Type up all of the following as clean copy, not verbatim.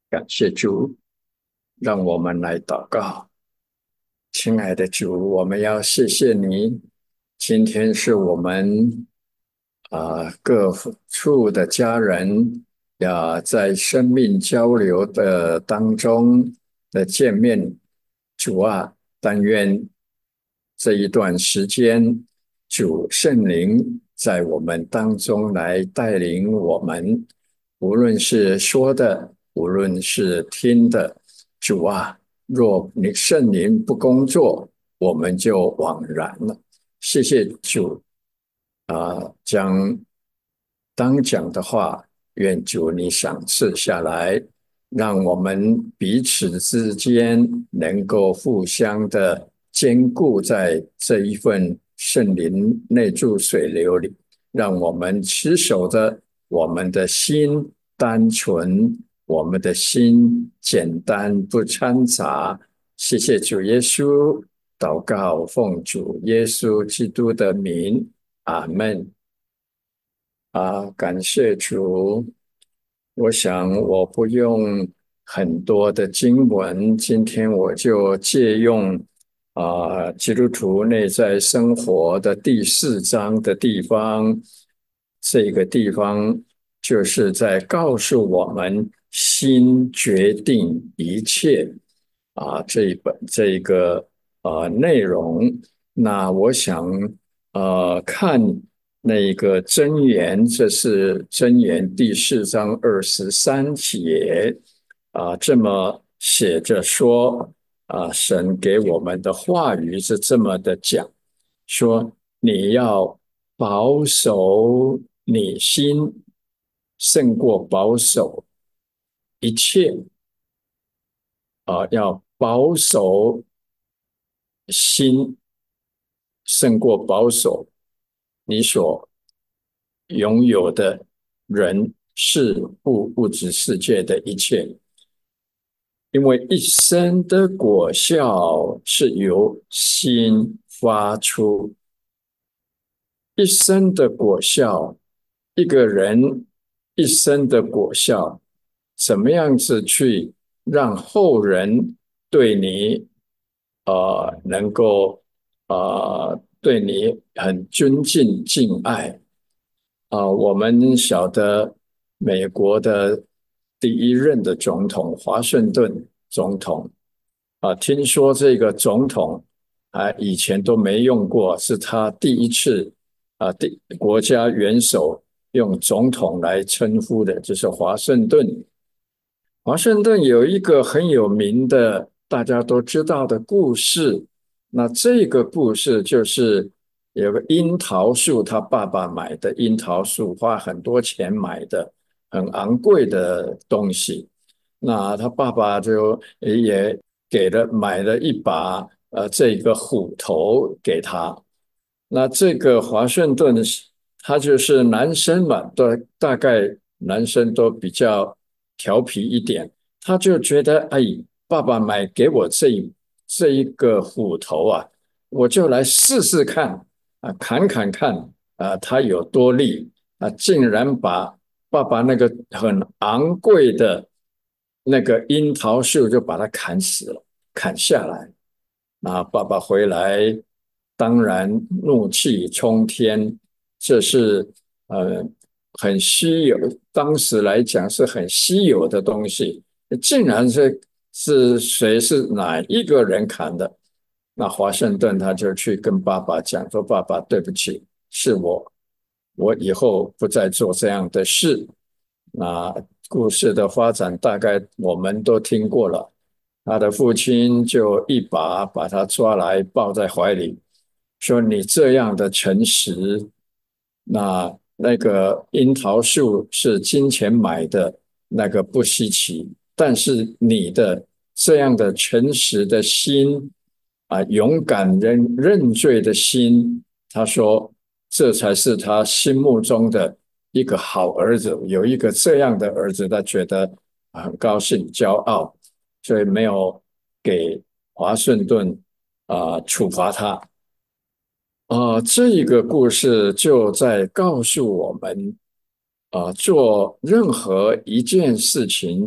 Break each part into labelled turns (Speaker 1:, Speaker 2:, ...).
Speaker 1: 感谢主，让我们来祷告。亲爱的主，我们要谢谢你。今天是我们各处的家人在生命交流的当中的见面。主啊，但愿这一段时间，主圣灵在我们当中来带领我们，无论是说的，无论是听的。主啊，若你圣灵不工作，我们就枉然了。谢谢主将当讲的话，愿主你赏赐下来，让我们彼此之间能够互相的兼顾在这一份圣灵内住水流里，让我们持守着我们的心单纯，我们的心简单不掺杂。谢谢主耶稣，祷告奉主耶稣基督的名，阿门。感谢主。我想我不用很多的经文，今天我就借用基督徒内在生活的第4章的地方。这个地方就是在告诉我们心决定一切这一个内容。那我想看那个箴言，这是箴言第4章23节这么写着说神给我们的话语是这么的讲，说你要保守你心，胜过保守一切要保守心，胜过保守你所拥有的人事物物质世界的一切，因为一生的果效是由心发出。一生的果效，一个人一生的果效，怎么样子去让后人对你能够对你很尊敬敬爱我们晓得美国的第一任的总统华盛顿总统听说这个总统以前都没用过，是他第一次国家元首用总统来称呼的，就是华盛顿。华盛顿有一个很有名的，大家都知道的故事。那这个故事就是有个樱桃树，他爸爸买的樱桃树，花很多钱买的，很昂贵的东西。那他爸爸就也买了一把这个虎头给他。那这个华盛顿他就是男生嘛，大概男生都比较调皮一点，他就觉得哎，爸爸买给我这一个虎头我就来试试看砍砍看它有多利竟然把爸爸那个很昂贵的那个樱桃树就把它砍死了，砍下来。那爸爸回来，当然怒气冲天，这是呃很稀有，当时来讲是很稀有的东西，竟然是哪一个人砍的？那华盛顿他就去跟爸爸讲说：“爸爸，对不起，是我，我以后不再做这样的事。”那故事的发展大概我们都听过了。他的父亲就一把他抓来抱在怀里，说：“你这样的诚实，那个樱桃树是金钱买的，那个不稀奇，但是你的这样的诚实的心勇敢认罪的心，他说这才是他心目中的一个好儿子。有一个这样的儿子，他觉得很高兴、骄傲。”所以没有给华盛顿处罚他。这一个故事就在告诉我们做任何一件事情，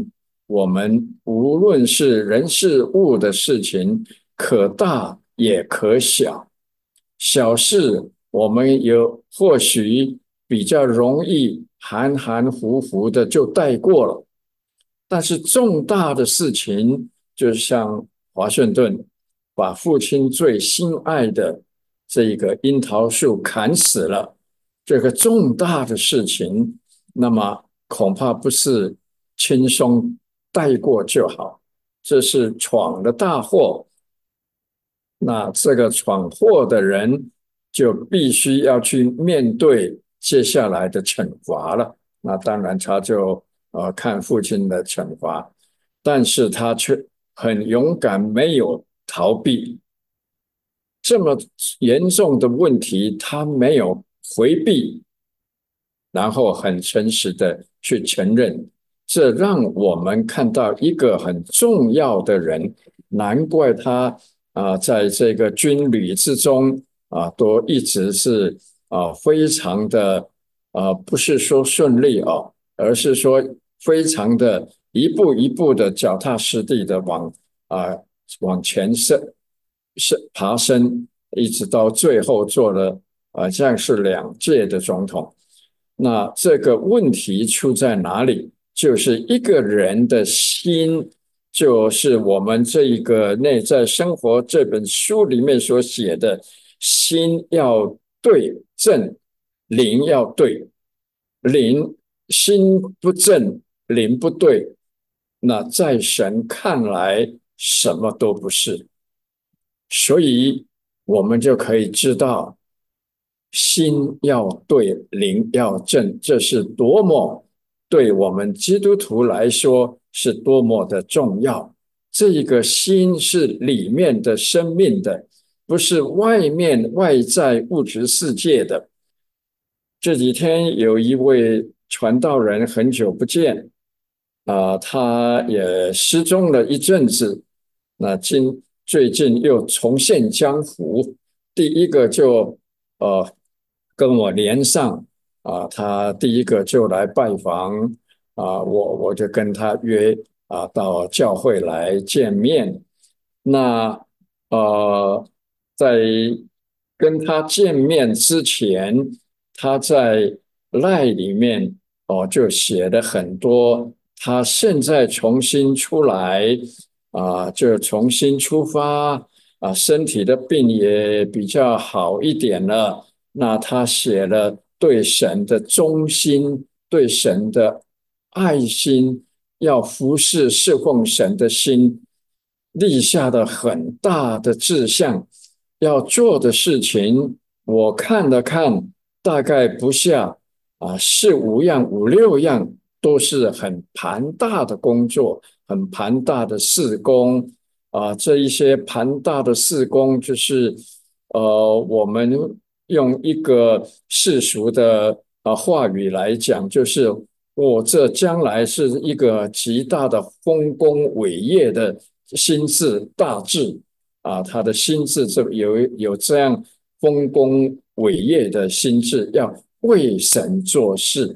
Speaker 1: 我们无论是人事物的事情，可大也可小。小事我们或许比较容易含含糊糊的就带过了，但是重大的事情，就像华盛顿把父亲最心爱的这个樱桃树砍死了，这个重大的事情，那么恐怕不是轻松带过就好，这是闯了大祸。那这个闯祸的人就必须要去面对接下来的惩罚了。那当然，他就看父亲的惩罚，但是他却很勇敢，没有逃避这么严重的问题，他没有回避，然后很诚实的去承认，这让我们看到一个很重要的人，难怪他在这个军旅之中都一直是非常的不是说顺利哦，而是说非常的一步一步的脚踏实地的啊、往前爬升，一直到最后做了这样是2届的总统。那这个问题出在哪里？就是一个人的心，就是我们这一个内在生活这本书里面所写的，心要对正，灵要对，灵心不正，灵不对，那在神看来什么都不是。所以我们就可以知道，心要对，灵要正，这是多么对我们基督徒来说是多么的重要。这一个心是里面的生命的，不是外面外在物质世界的。这几天有一位传道人很久不见他也失踪了一阵子，那最近又重现江湖。第一个就跟我连上他第一个就来拜访我就跟他约到教会来见面。那在跟他见面之前，他在赖里面就写了很多，他现在重新出来就重新出发身体的病也比较好一点了。那他写了对神的忠心，对神的爱心，要服侍侍奉神的心，立下的很大的志向，要做的事情，我看了看，大概不下4、5样、5、6样，都是很庞大的工作，很庞大的事工这一些庞大的事工，就是我们用一个世俗的话语来讲，就是我这将来是一个极大的丰功伟业的心智大志他的心智就有这样丰功伟业的心智，要为神做事。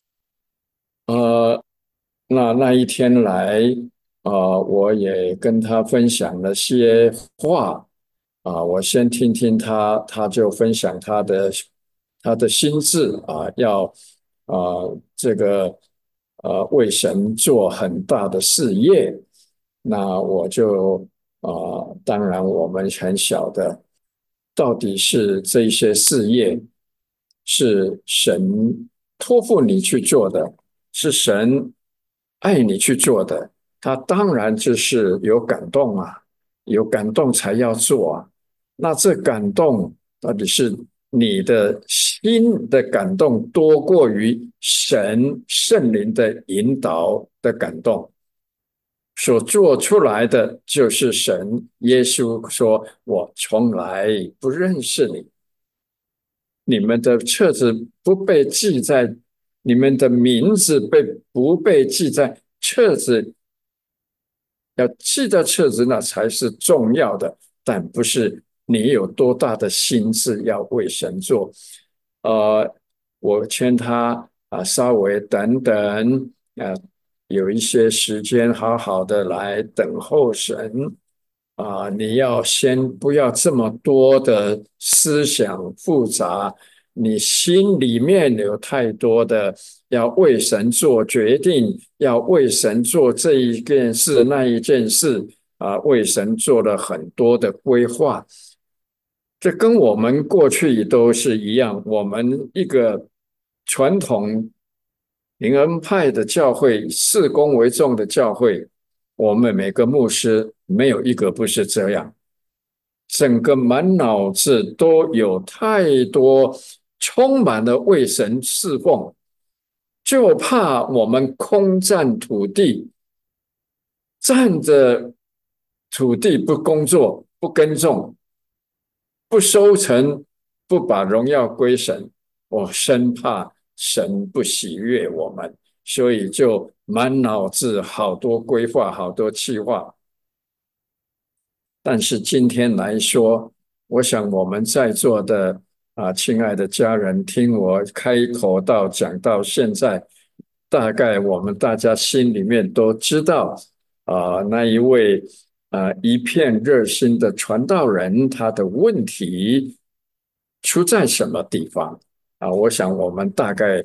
Speaker 1: 呃，那一天来我也跟他分享了些话我先听听他就分享他的心智要这个为神做很大的事业。那我就当然我们很晓得，到底是这一些事业是神托付你去做的，是神爱你去做的，他当然就是有感动有感动才要做那这感动到底是你的心的感动多过于神圣灵的引导的感动？所做出来的就是神。耶稣说：“我从来不认识你，你们的册子不被记在，你们的名字不被记在册子？要记在册子，那才是重要的，但不是你有多大的心智要为神做。”我劝他稍微等等有一些时间好好的来等候神你要先不要这么多的思想复杂，你心里面有太多的要为神做决定，要为神做这一件事那一件事为神做了很多的规划。这跟我们过去都是一样，我们一个传统灵恩派的教会，以事工为重的教会，我们每个牧师没有一个不是这样，整个满脑子都有太多充满了为神侍奉，就怕我们空占土地，占着土地不工作、不耕种、不收成、不把荣耀归神，我生怕神不喜悦我们，所以就满脑子好多规划、好多计划。但是今天来说，我想我们在座的亲爱的家人，听我开口到讲到现在，大概我们大家心里面都知道那一位一片热心的传道人，他的问题出在什么地方我想我们大概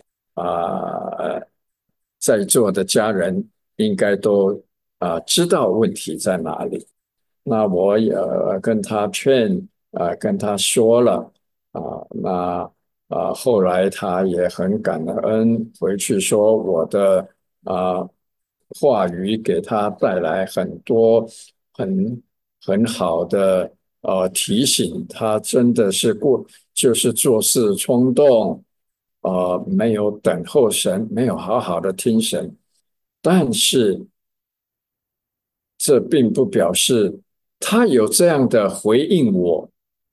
Speaker 1: 在座的家人应该都知道问题在哪里。那我也跟他劝跟他说了那后来他也很感恩，回去说我的啊、话语给他带来很多很很好的提醒，他真的是就是做事冲动，没有等候神，没有好好的听神，但是这并不表示他有这样的回应我，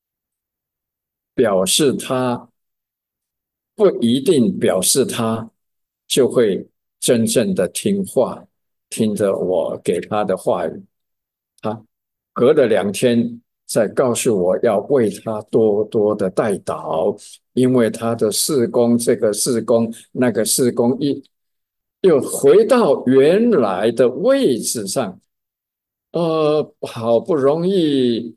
Speaker 1: 表示他不一定表示他就会真正的听话，听着我给他的话语。他隔了2天再告诉我要为他多多的代祷，因为他的事工这个事工那个事工又回到原来的位置上。好不容易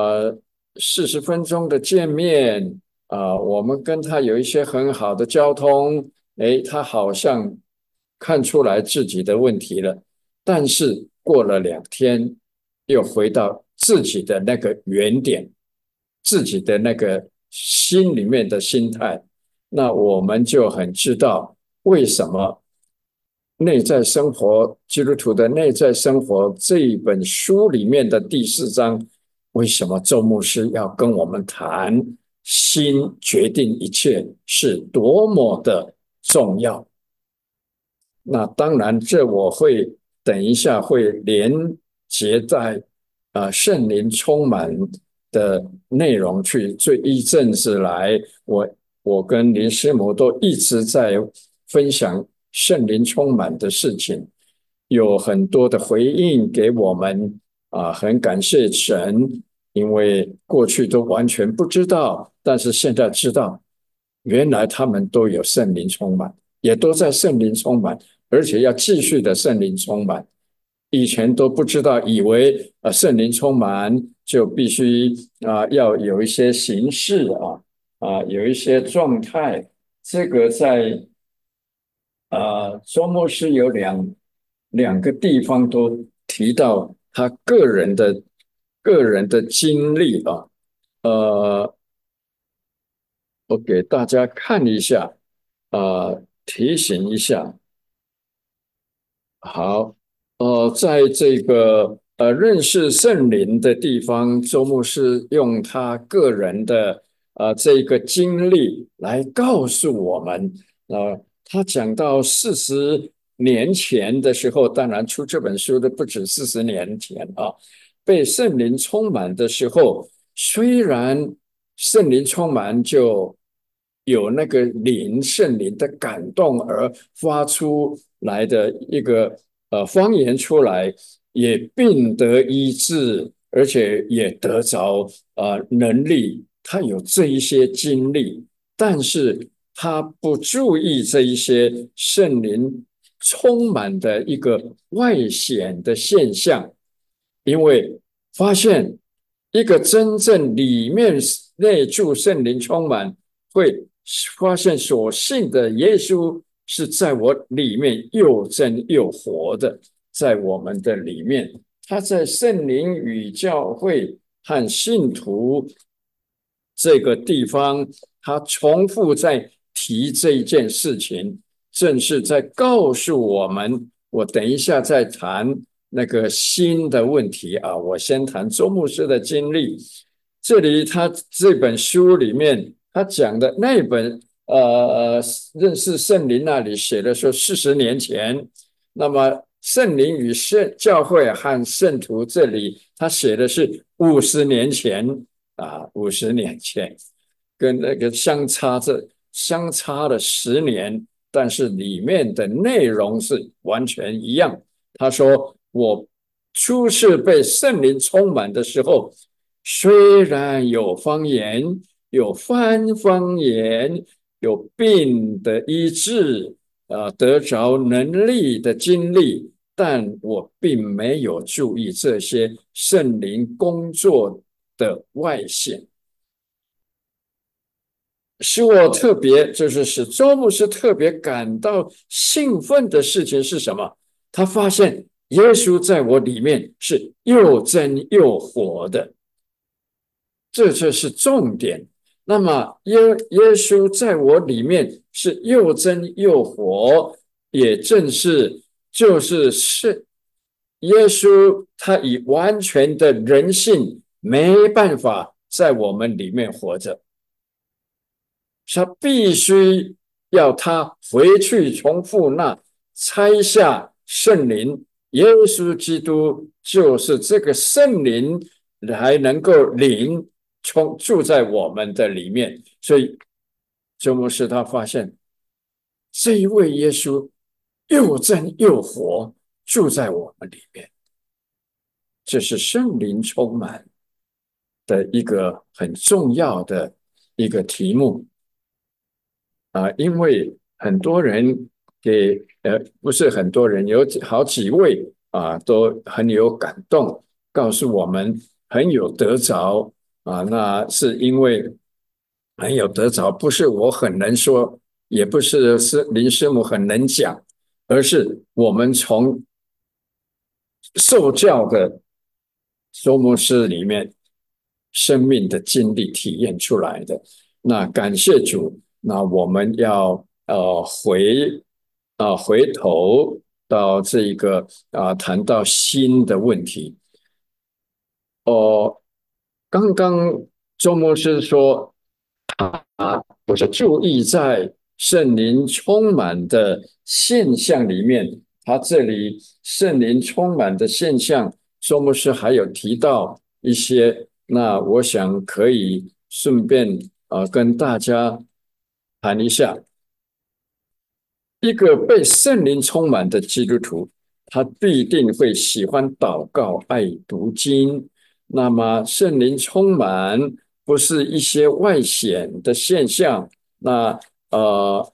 Speaker 1: 40分钟的见面我们跟他有一些很好的交通，诶，他好像看出来自己的问题了，但是过了2天，又回到自己的那个原点，自己的那个心里面的心态，那我们就很知道为什么内在生活，基督徒的内在生活这一本书里面的第4章，为什么周牧师要跟我们谈心决定一切是多么的重要？那当然，这我会等一下会连接在圣灵充满的内容去。这一阵子来，我跟林师母都一直在分享圣灵充满的事情，有很多的回应给我们很感谢神，因为过去都完全不知道，但是现在知道，原来他们都有圣灵充满，也都在圣灵充满。而且要继续的圣灵充满。以前都不知道，以为圣灵充满就必须要有一些形式有一些状态。这个在周末是有两个地方都提到他个人的经历我给大家看一下提醒一下。好，在这个认识圣灵的地方，周牧师用他个人的这个经历来告诉我们，他讲到40年前的时候，当然出这本书的不止40年前被圣灵充满的时候，虽然圣灵充满就有那个圣灵的感动而发出来的一个方言出来，也并得医治，而且也得着能力，他有这一些经历，但是他不注意这一些圣灵。 充满的一个外显的现象，因为发现一个真正里面内住圣灵充满，会发现所信的耶稣是在我里面又真又活的，在我们的里面，他在圣灵与教会和信徒这个地方，他重复在提这一件事情，正是在告诉我们。我等一下再谈那个新的问题啊，我先谈周牧师的经历。这里他这本书里面，他讲的那本认识圣灵那里写的说40年前，那么圣灵与教会和圣徒这里他写的是50年前啊，50年前跟那个相差了10年，但是里面的内容是完全一样。他说：“我初次被圣灵充满的时候，虽然有方言，有翻方言，有病的医治，得着能力的经历，但我并没有注意这些圣灵工作的外显。”使我特别，就是使周牧师特别感到兴奋的事情是什么？他发现耶稣在我里面是又真又活的，这就是重点。那么耶稣在我里面是又真又活，也正是就是耶稣他以完全的人性没办法在我们里面活着。他必须要他回去重复那拆下圣灵，耶稣基督就是这个圣灵，还能够住在我们的里面。所以周牧师他发现这一位耶稣又真又活，住在我们里面，这是圣灵充满的一个很重要的一个题目。因为很多人不是很多人，有好几位都很有感动，告诉我们很有得着那是因为很有得着，不是我很能说，也不是林师母很能讲，而是我们从受教的周牧师里面生命的经历体验出来的。那感谢主，那我们要回头到这个谈到新的问题。刚刚周牧师说我是注意在圣灵充满的现象里面，他这里圣灵充满的现象，周牧师还有提到一些，那我想可以顺便跟大家谈一下。一个被圣灵充满的基督徒，他必定会喜欢祷告、爱读经。那么，圣灵充满不是一些外显的现象。那呃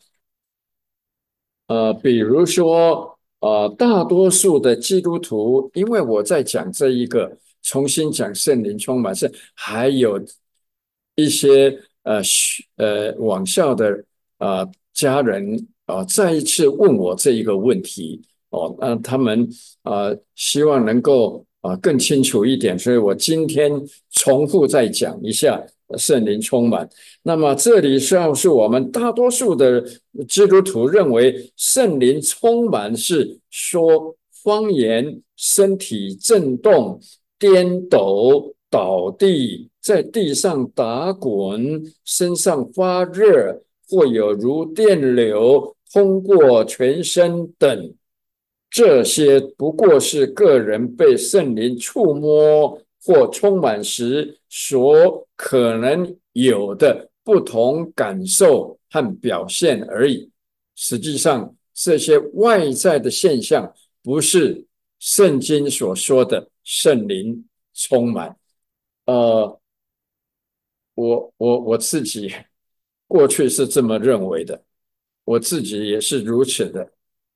Speaker 1: 比如说大多数的基督徒，因为我在讲这一个，重新讲圣灵充满是还有一些网校的家人再一次问我这一个问题那他们希望能够更清楚一点，所以我今天重复再讲一下圣灵充满。那么这里是我们大多数的基督徒认为圣灵充满是说方言、身体震动、颠斗、倒地，在地上打滚，身上发热，或有如电流通过全身等。这些不过是个人被圣灵触摸或充满时所可能有的不同感受和表现而已。实际上，这些外在的现象不是圣经所说的圣灵充满。我自己过去是这么认为的，我自己也是如此的。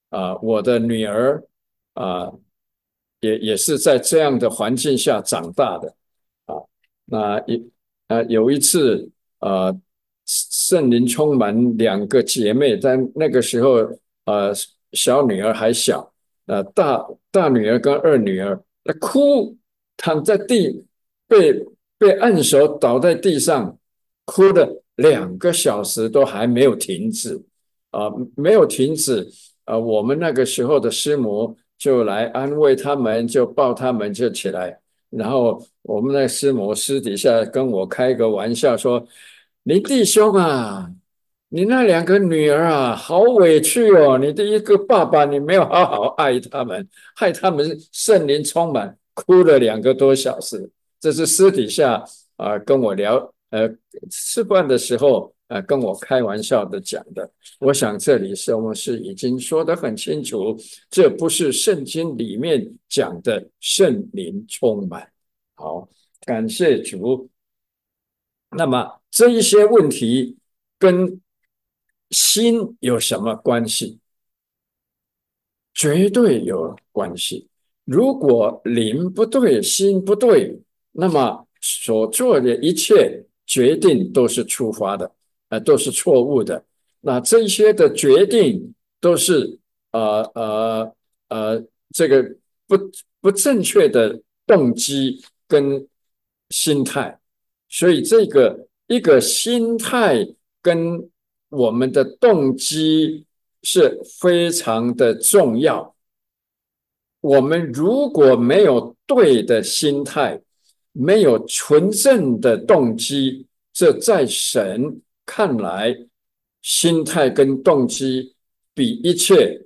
Speaker 1: 我的女儿啊、也是在这样的环境下长大的啊。那有一次圣灵充满两个姐妹，在那个时候呃小女儿还小，大女儿跟二女儿哭，躺在被被按手倒在地上，哭了2个小时都还没有停止没有停止。我们那个时候的师母就来安慰他们，就抱他们就起来。然后我们那师母私底下跟我开个玩笑说：“你弟兄啊，你那2个女儿啊，好委屈哦！你的一个爸爸，你没有好好爱他们，害他们圣灵充满，哭了2个多小时。”这是私底下跟我聊，吃饭的时候跟我开玩笑的讲的。我想这里我们是已经说得很清楚，这不是圣经里面讲的圣灵充满。好，感谢主。那么这一些问题跟心有什么关系？绝对有关系。如果灵不对，心不对，那么所做的一切决定都是出发的，都是错误的。那这些的决定都是呃呃这个不不正确的动机跟心态，所以这个一个心态跟我们的动机是非常的重要。我们如果没有对的心态，没有纯正的动机，这在神看来，心态跟动机比一切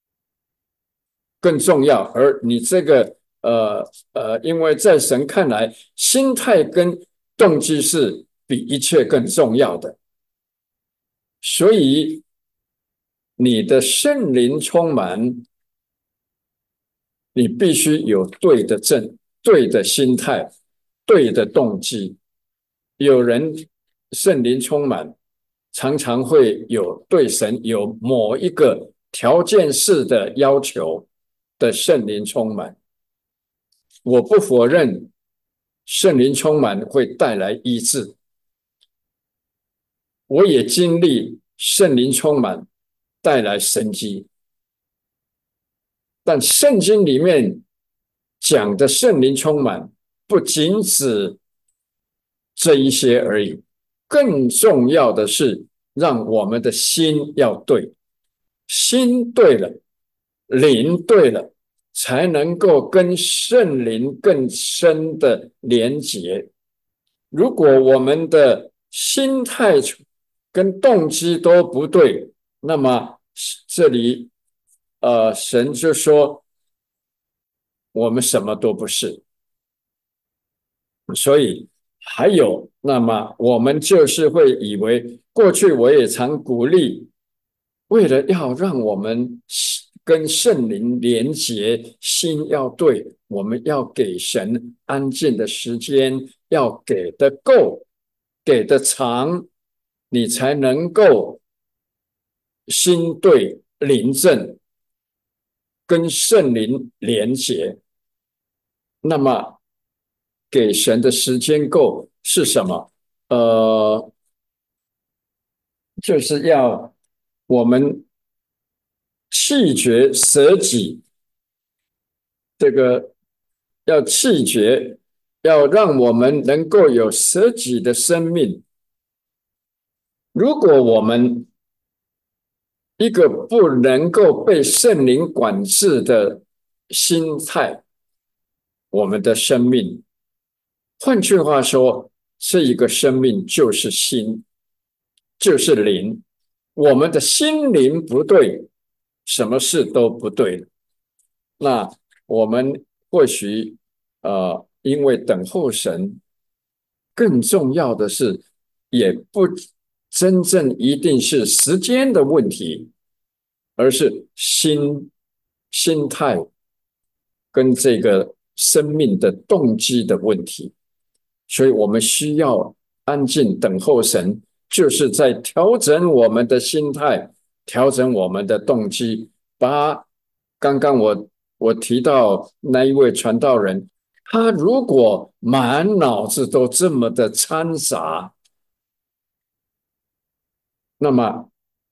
Speaker 1: 更重要。而你这个因为在神看来，心态跟动机是比一切更重要的，所以你的圣灵充满，你必须有对的心态、对的动机。有人圣灵充满，常常会有对神有某一个条件式的要求的圣灵充满。我不否认圣灵充满会带来医治，我也经历圣灵充满带来神迹，但圣经里面讲的圣灵充满不仅止这一些而已，更重要的是让我们的心要对，心对了，灵对了，才能够跟圣灵更深的连结。如果我们的心态跟动机都不对，那么这里神就说我们什么都不是。所以还有，那么我们就是会以为，过去我也常鼓励，为了要让我们跟圣灵连结，心要对，我们要给神安静的时间，要给的够，给的长，你才能够心对灵正，跟圣灵连结。那么给神的时间够是什么？就是要我们弃绝舍己，这个要弃绝，要让我们能够有舍己的生命。如果我们一个不能够被圣灵管制的心态，我们的生命，换句话说，这一个生命就是心，就是灵。我们的心灵不对，什么事都不对。那我们或许因为等候神，更重要的是，也不真正一定是时间的问题，而是心态跟这个生命的动机的问题。所以我们需要安静等候神，就是在调整我们的心态，调整我们的动机， 把刚刚我提到那一位传道人，他如果满脑子都这么的掺杂，那么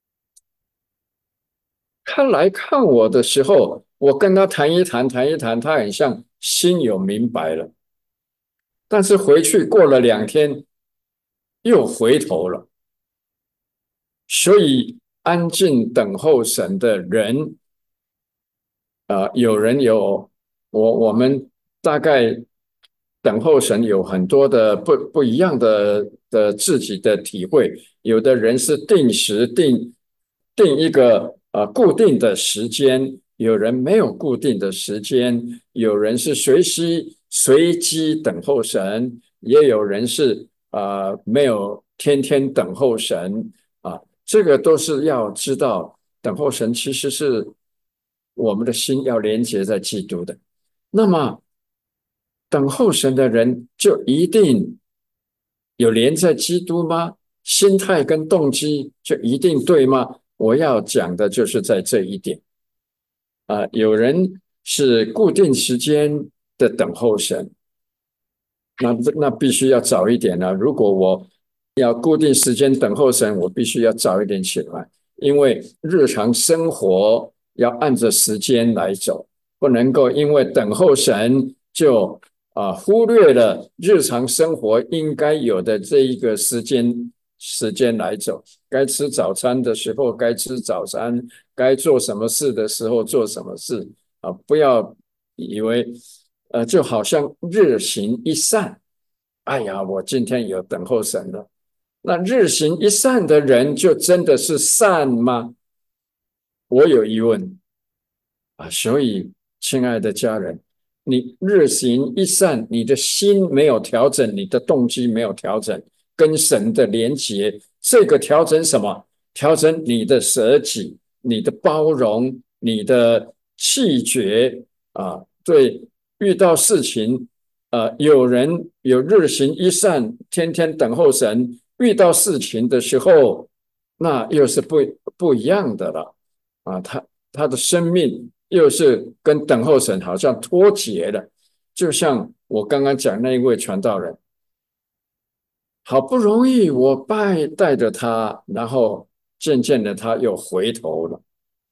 Speaker 1: 他来看我的时候，我跟他谈一谈，谈一谈，他很像心有明白了，但是回去过了2天又回头了。所以安静等候神的人，有人有我们大概等候神有很多的不一样的自己的体会。有的人是定时定一个固定的时间，有人没有固定的时间，有人是随机等候神，也有人是没有天天等候神啊。这个都是要知道，等候神其实是我们的心要连接在基督的。那么，等候神的人就一定有连在基督吗？心态跟动机就一定对吗？我要讲的就是在这一点有人是固定时间的等候神，那必须要早一点了。如果我要固定时间等候神，我必须要早一点起来，因为日常生活要按着时间来走，不能够因为等候神就忽略了日常生活应该有的这一个时间来走。该吃早餐的时候该吃早餐，该做什么事的时候做什么事不要以为就好像日行一善，哎呀，我今天有等候神了。那日行一善的人，就真的是善吗？我有疑问所以，亲爱的家人，你日行一善，你的心没有调整，你的动机没有调整，跟神的连结，这个调整什么？调整你的舍己，你的包容，你的气绝对，遇到事情，有人有日行一善，天天等候神，遇到事情的时候，那又是不一样的了他的生命又是跟等候神好像脱节了，就像我刚刚讲那一位传道人，好不容易我带着他，然后渐渐的他又回头了。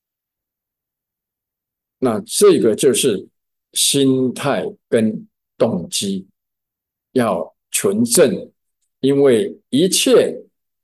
Speaker 1: 那这个就是心态跟动机要纯正，因为一切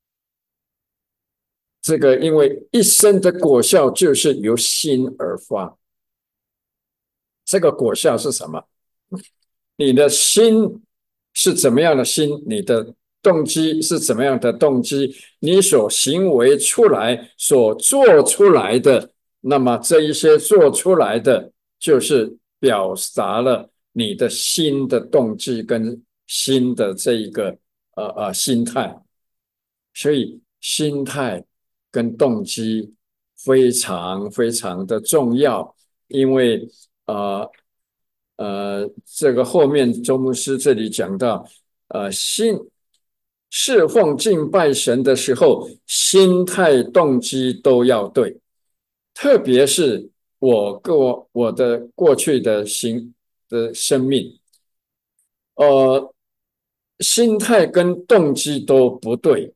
Speaker 1: 因为一生的果效就是由心而发。这个果效是什么？你的心是怎么样的心，你的动机是怎么样的动机，你所行为出来、所做出来的，那么这一些做出来的，就是表达了你的心的动机跟心的这一个心态。所以心态跟动机非常非常的重要，因为呃这个后面周牧师这里讲到，侍奉敬拜神的时候，心态动机都要对，特别是我的过去的生命，呃，心态跟动机都不对，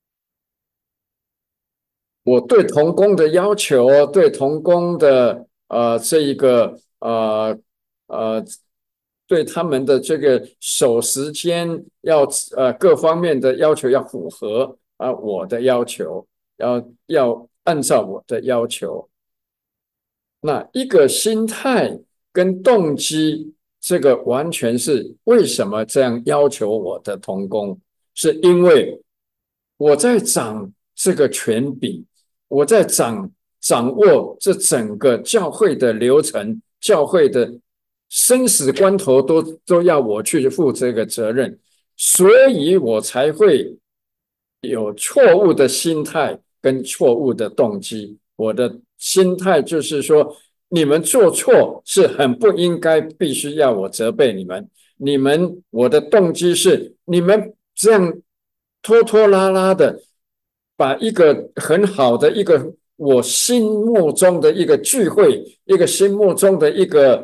Speaker 1: 我对童工的要求，对童工的这一个呃，对他们的这个守时间要各方面的要求要符合我的要求，要按照我的要求。那一个心态跟动机，这个完全是为什么这样要求我的童工，是因为我在掌这个权柄，我在掌握这整个教会的流程，教会的生死关头都要我去负这个责任，所以我才会有错误的心态跟错误的动机。我的心态就是说，你们做错是很不应该，必须要我责备你们。我的动机是你们这样拖拖拉拉的，把一个很好的一个我心目中的一个聚会，一个心目中的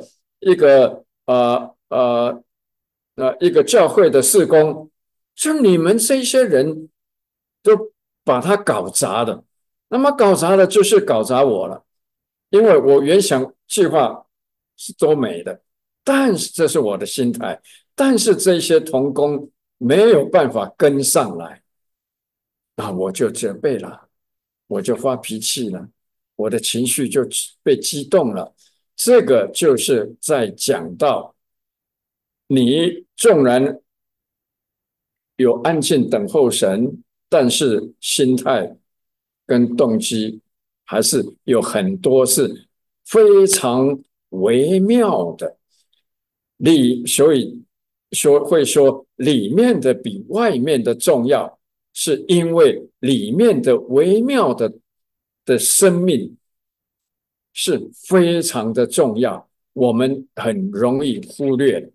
Speaker 1: 一个教会的事工，像你们这些人都把它搞砸了，那么搞砸了就是搞砸我了，因为我原想计划是多美的，但是这是我的心态，但是这些同工没有办法跟上来，那我就责备了，我就发脾气了，我的情绪就被激动了。这个就是在讲到你纵然有安静等候神，但是心态跟动机还是有很多是非常微妙的。所以会说里面的比外面的重要，是因为里面的微妙的生命是非常的重要，我们很容易忽略。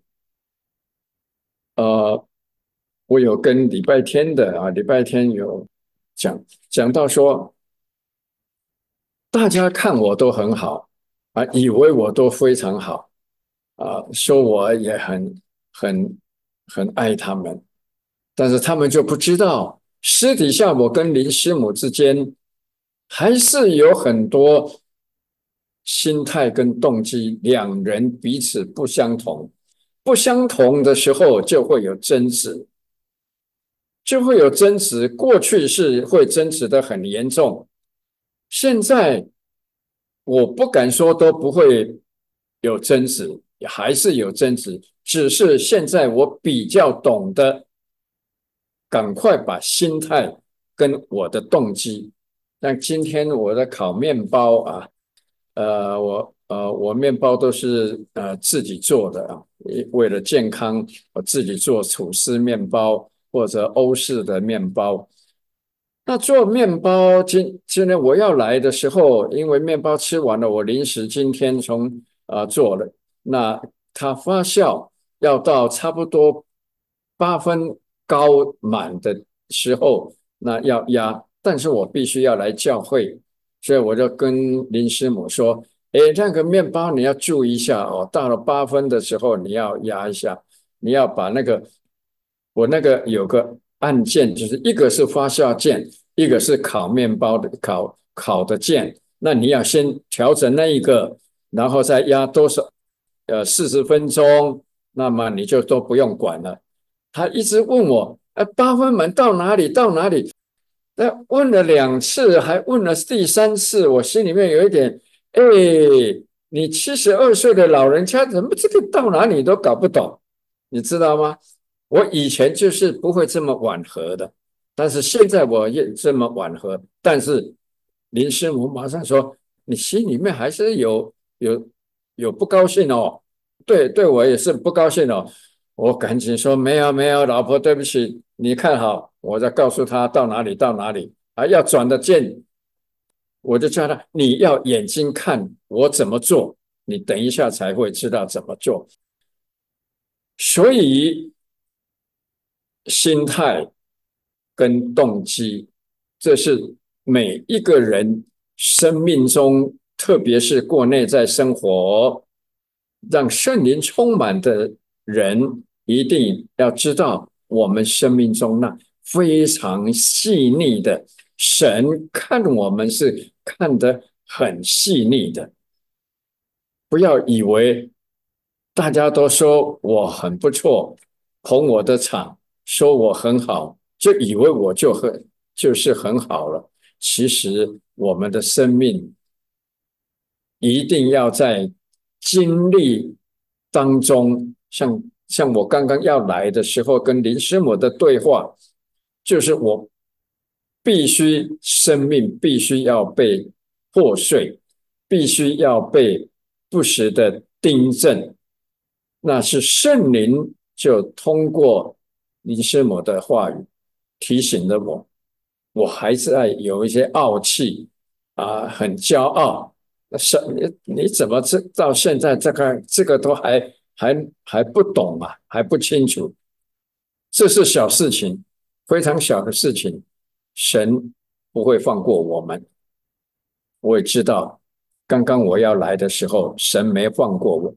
Speaker 1: 我有跟礼拜天有讲到说，大家看我都很好以为我都非常好说我也很很爱他们，但是他们就不知道，私底下我跟林师母之间还是有很多心态跟动机，两人彼此不相同，不相同的时候就会有争执，就会有争执。过去是会争执的很严重，现在我不敢说都不会有争执，还是有争执，只是现在我比较懂得赶快把心态跟我的动机。像今天我在烤面包我面包都是自己做的为了健康，我自己做吐司面包或者欧式的面包。那做面包，今天我要来的时候，因为面包吃完了，我临时今天做了，那它发酵要到差不多8分高满的时候，那要压，但是我必须要来教会，所以我就跟林师母说，诶，那个面包你要注意一下哦，到了8分的时候你要压一下，你要把我那个有个按键，就是一个是发酵键，一个是烤面包的烤的键。那你要先调整那一个，然后再压多少40分钟，那么你就都不用管了。他一直问我，8分满到哪里到哪里？那问了2次，还问了第3次，我心里面有一点，哎，你72岁的老人家，怎么这个到哪里都搞不懂？你知道吗？我以前就是不会这么缓和的，但是现在我也这么缓和。但是林师母马上说：“你心里面还是有不高兴哦。”对我也是不高兴哦。我赶紧说：“没有没有，老婆，对不起，你看好，我再告诉他到哪里到哪里要转的键，我就叫他你要眼睛看我怎么做，你等一下才会知道怎么做。”所以心态跟动机，这是每一个人生命中，特别是过内在生活，让圣灵充满的人，一定要知道我们生命中那非常细腻的神看我们是看得很细腻的，不要以为大家都说我很不错，捧我的场，说我很好，就以为我就是很好了。其实我们的生命一定要在经历当中，像我刚刚要来的时候跟林师母的对话，就是我生命必须要被破碎，必须要被不时的订正，那是圣灵就通过林师母的话语提醒了我，我还在有一些傲气很骄傲。是你怎么到现在这个都还不懂还不清楚？这是小事情，非常小的事情，神不会放过我们。 我也知道，刚刚我要来的时候，神没放过我。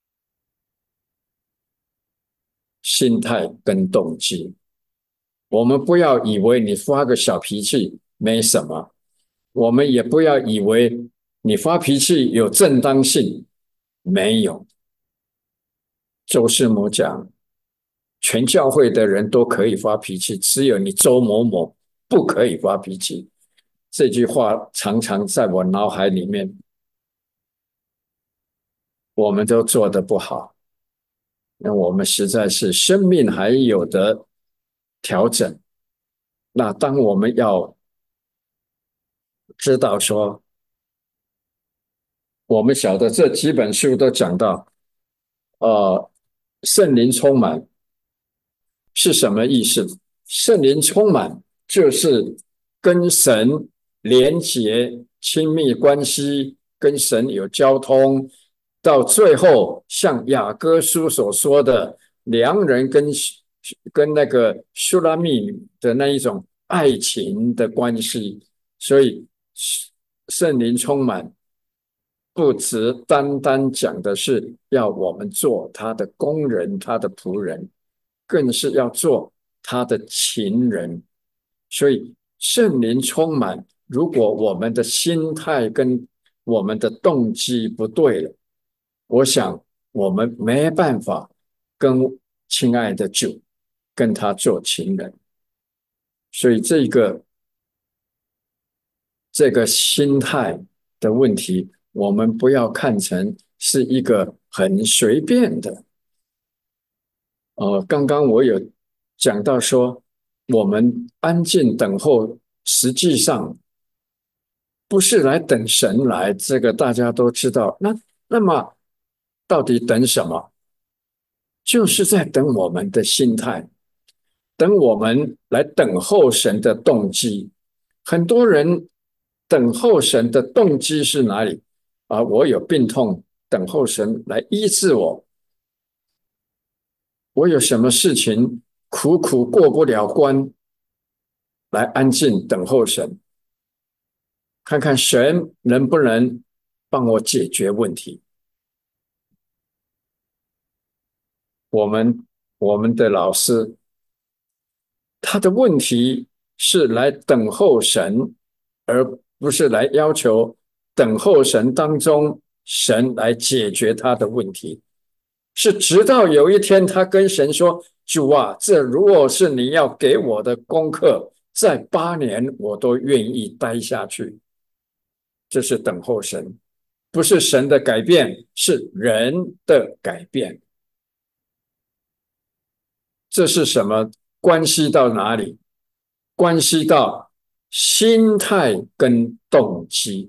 Speaker 1: 心态跟动机，我们不要以为你发个小脾气没什么，我们也不要以为你发脾气有正当性，没有。周师母讲，全教会的人都可以发脾气，只有你周某某不可以发脾气。这句话常常在我脑海里面，我们都做得不好，那我们实在是生命还有的调整。那当我们要知道说，我们晓得这几本书都讲到，圣灵充满是什么意思？圣灵充满就是跟神连结、亲密关系，跟神有交通，到最后像雅各书所说的，良人跟那个苏拉密的那一种爱情的关系，所以圣灵充满不只单单讲的是要我们做他的工人、他的仆人，更是要做他的情人。所以圣灵充满，如果我们的心态跟我们的动机不对了，我想我们没办法跟亲爱的主跟他做情人。所以这个心态的问题，我们不要看成是一个很随便的。刚刚我有讲到说，我们安静等候，实际上不是来等神来，这个大家都知道。那么到底等什么？就是在等我们的心态，等我们来等候神的动机。很多人等候神的动机是哪里？我有病痛，等候神来医治我；我有什么事情苦苦过不了关，来安静等候神，看看神能不能帮我解决问题。我们的老师，他的问题是来等候神，而不是来要求等候神当中神来解决他的问题。是直到有一天，他跟神说：“主啊，这如果是你要给我的功课，在8年我都愿意待下去。”这是等候神，不是神的改变，是人的改变。这是什么？关系到哪里？关系到心态跟动机。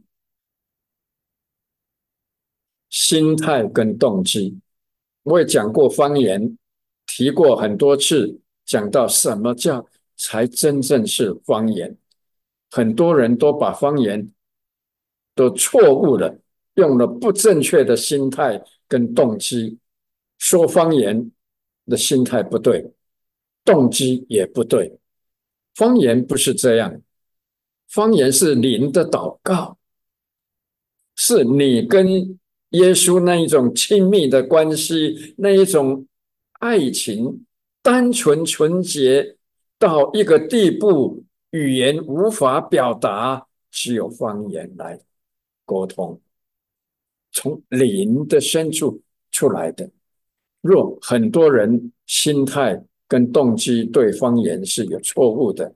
Speaker 1: 心态跟动机，我也讲过方言，提过很多次，讲到什么叫才真正是方言。很多人都把方言都错误了，用了不正确的心态跟动机，说方言的心态不对，动机也不对。方言不是这样，方言是灵的祷告，是你跟耶稣那一种亲密的关系，那一种爱情，单纯纯洁到一个地步，语言无法表达，只有方言来沟通，从灵的深处出来的。若很多人心态跟动机对方言是有错误的，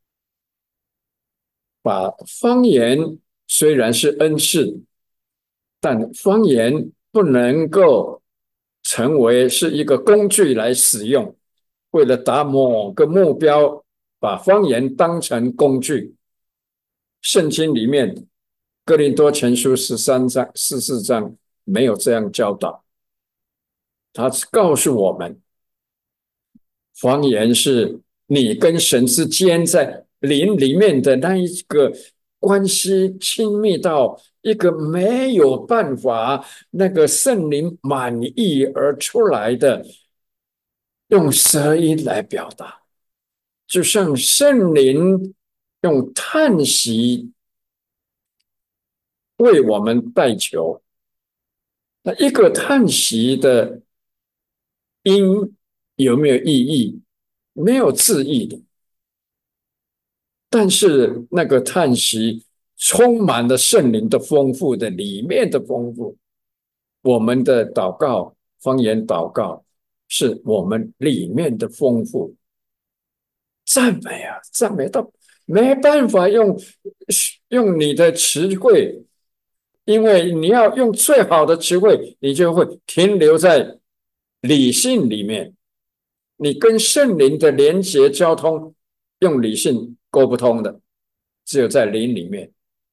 Speaker 1: 把方言虽然是恩赐，但方言不能够成为是一个工具来使用，为了达某个目标，把方言当成工具。圣经里面哥林多前书13章、14章没有这样教导，他告诉我们，方言是你跟神之间在灵里面的那一个关系亲密到一个没有办法那个圣灵满意而出来的，用舌音来表达，就像圣灵用叹息为我们代求。那一个叹息的音有没有意义？没有字义的，但是那个叹息充满了圣灵的丰富的里面的丰富。我们的祷告，方言祷告，是我们里面的丰富。赞美啊，赞美到没办法用你的词汇，因为你要用最好的词汇，你就会停留在理性里面。你跟圣灵的连接交通，用理性沟不通的，只有在灵里面，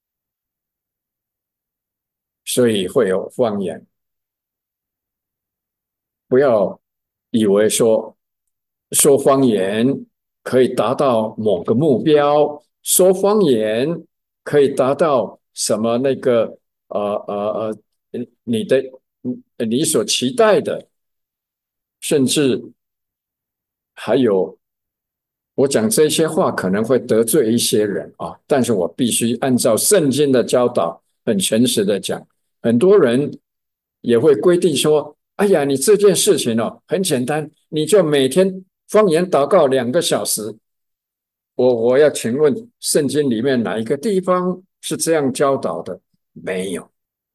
Speaker 1: 所以会有方言。不要以为说方言可以达到某个目标，说方言可以达到什么那个你的你所期待的，甚至还有我讲这些话可能会得罪一些人啊，但是我必须按照圣经的教导，很诚实的讲。很多人也会规定说：“哎呀，你这件事情哦，很简单，你就每天方言祷告2个小时。”我要请问，圣经里面哪一个地方是这样教导的？没有。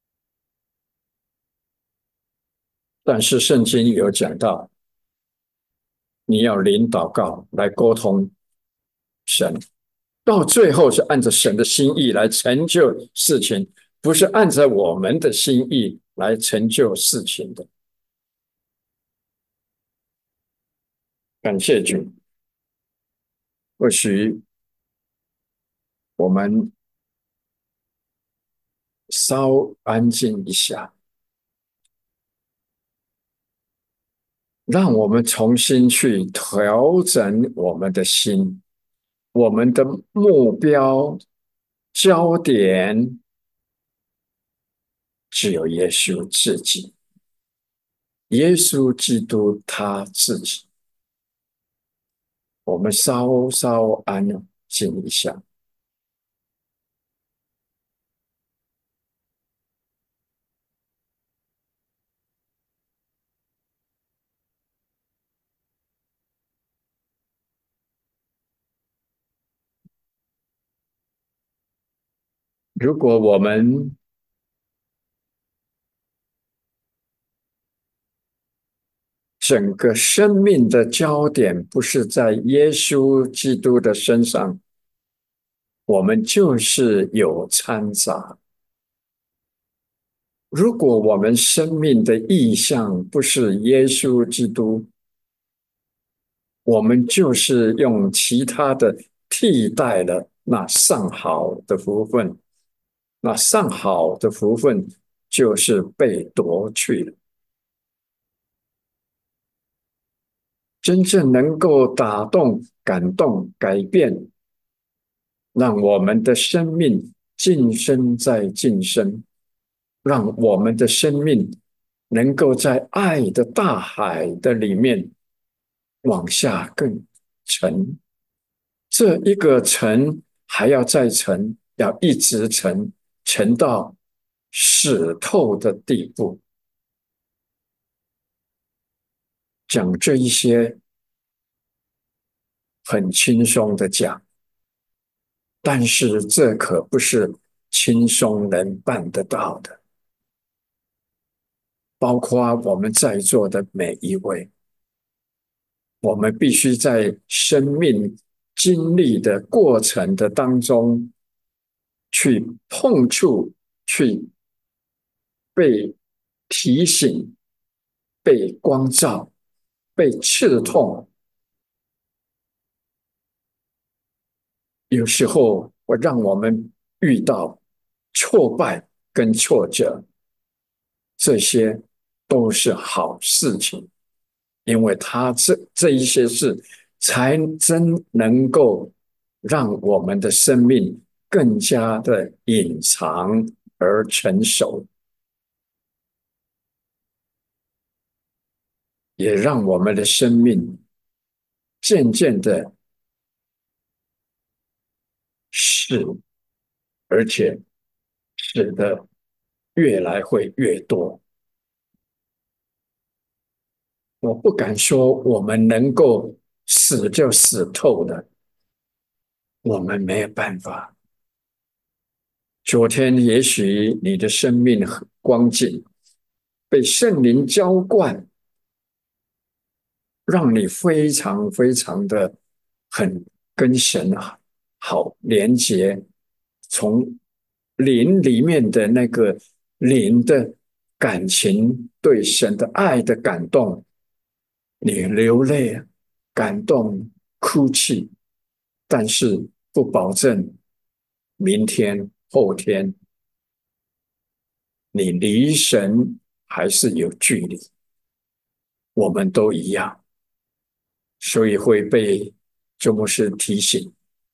Speaker 1: 但是圣经有讲到，你要领祷告来沟通神。到最后是按照神的心意来成就事情，不是按照我们的心意来成就事情的。感谢主，或许我们稍安静一下，让我们重新去调整我们的心，我们的目标焦点只有耶稣自己，耶稣基督他自己。我们稍稍安静一下。如果我们整个生命的焦点不是在耶稣基督的身上，我们就是有掺杂。如果我们生命的意向不是耶稣基督，我们就是用其他的替代了那上好的福分，那上好的福分就是被夺去了。真正能够打动、感动、改变，让我们的生命晋升再晋升，让我们的生命能够在爱的大海的里面往下更沉。这一个沉还要再沉，要一直沉，沉到死透的地步。讲这一些很轻松的讲，但是这可不是轻松能办得到的。包括我们在座的每一位，我们必须在生命经历的过程的当中，去碰触，去被提醒、被光照、被刺痛。有时候会让我们遇到挫败跟挫折，这些都是好事情。因为他这一些事，才真能够让我们的生命更加的隐藏而成熟，也让我们的生命渐渐的是，而且使得越来会越多。我不敢说我们能够死就死透的，我们没有办法。昨天也许你的生命很光景被圣灵浇灌，让你非常非常的很跟神好连接，从灵里面的那个灵的感情，对神的爱的感动，你流泪、感动、哭泣，但是不保证明天、后天你离神还是有距离，我们都一样，所以会被周牧师提醒。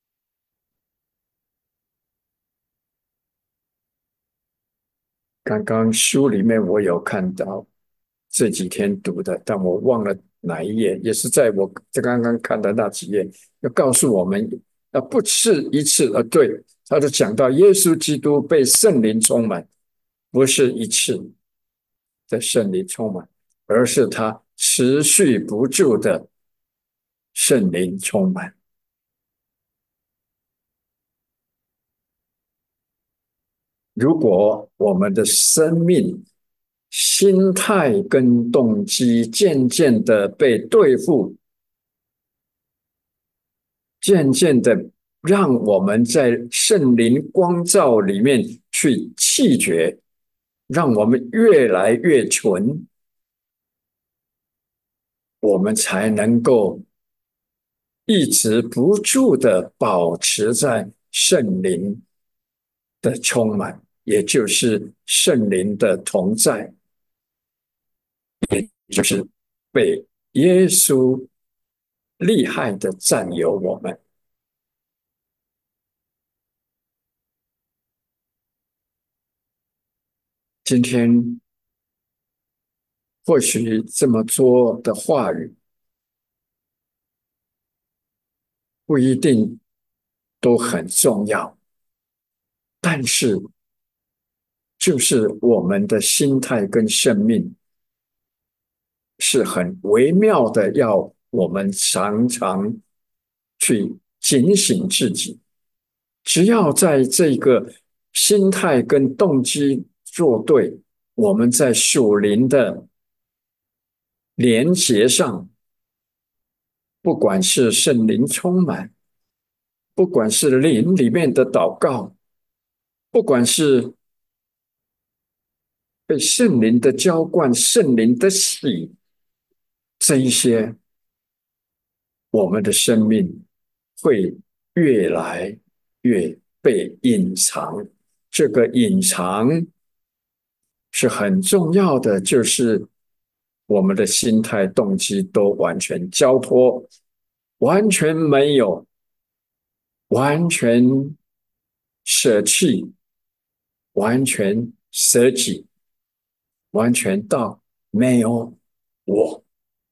Speaker 1: 刚刚书里面我有看到这几天读的，但我忘了哪一页，也是在我刚刚看的那几页，要告诉我们，不是一次，对，他就讲到耶稣基督被圣灵充满，不是一次的圣灵充满，而是他持续不住的圣灵充满。如果我们的生命、心态跟动机渐渐的被对付，渐渐的让我们在圣灵光照里面去弃绝，让我们越来越纯，我们才能够一直不住的保持在圣灵的充满，也就是圣灵的同在，就是被耶稣厉害的占有我们。今天或许这么做的话语不一定都很重要，但是就是我们的心态跟生命是很微妙的，要我们常常去警醒自己。只要在这个心态跟动机做对，我们在属灵的连结上，不管是圣灵充满，不管是灵里面的祷告，不管是被圣灵的浇灌、圣灵的洗，这一些，我们的生命会越来越被隐藏。这个隐藏是很重要的，就是我们的心态、动机都完全交托，完全没有，完全舍弃，完全舍己，完全到没有我。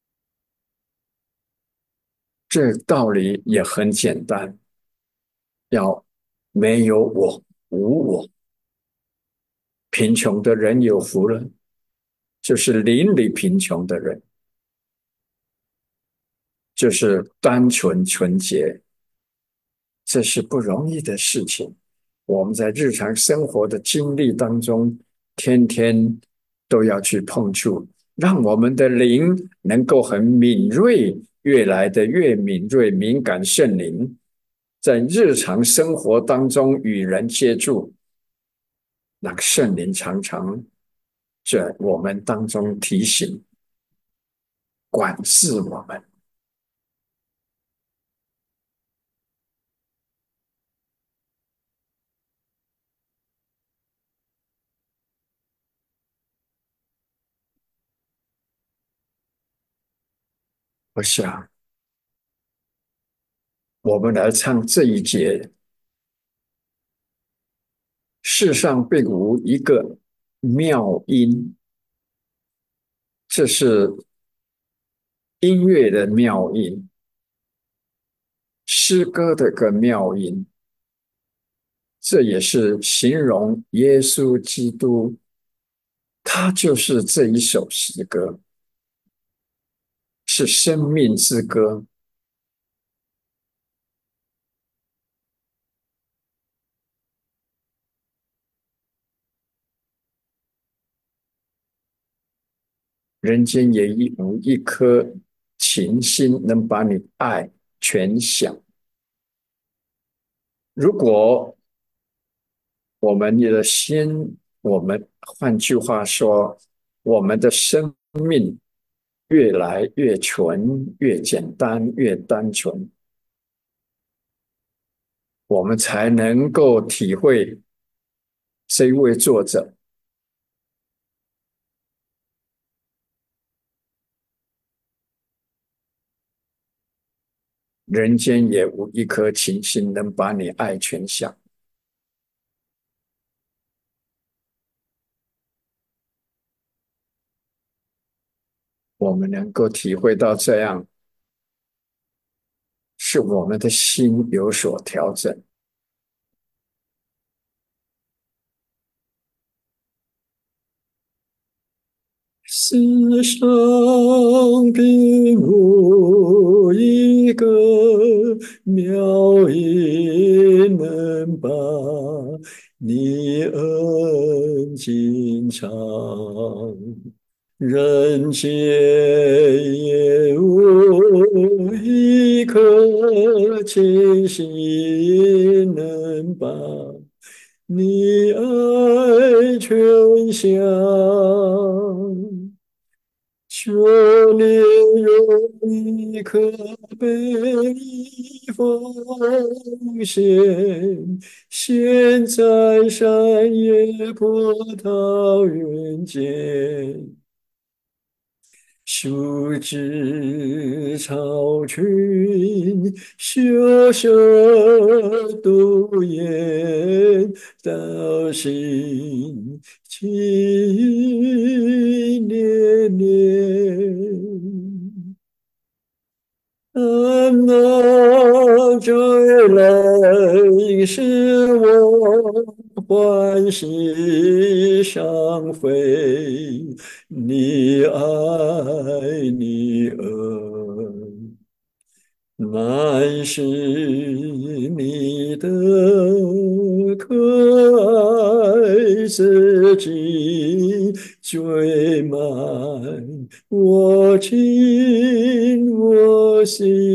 Speaker 1: 这道理也很简单，要没有我，无我。贫穷的人有福了，就是邻里贫穷的人，就是单纯纯洁，这是不容易的事情。我们在日常生活的经历当中，天天都要去碰触，让我们的灵能够很敏锐，越来的越敏锐、敏感圣灵，在日常生活当中与人接触，那个圣灵常常在我们当中提醒、管制我们。我想，我们来唱这一节，世上并无一个妙音，这是音乐的妙音，诗歌的个妙音。 这也是形容耶稣基督，他就是这一首诗歌，是生命之歌。人间也无一颗情心能把你爱全享。如果我们的心，换句话说，我们的生命越来越纯、越简单、越单纯，我们才能够体会这一位作者人间也无一颗情心能把你爱全享。我们能够体会到这样，是我们的心有所调整。世上并无一个妙音能把你恩情长，人间也无一颗清心能把你爱全享。求你用一颗美丽奉献，现在山野葡萄园间。树枝草裙，秀秀独艳，道心情连连。那追来使我欢喜伤悲，你爱你恩，乃是你的可爱自己追满我情我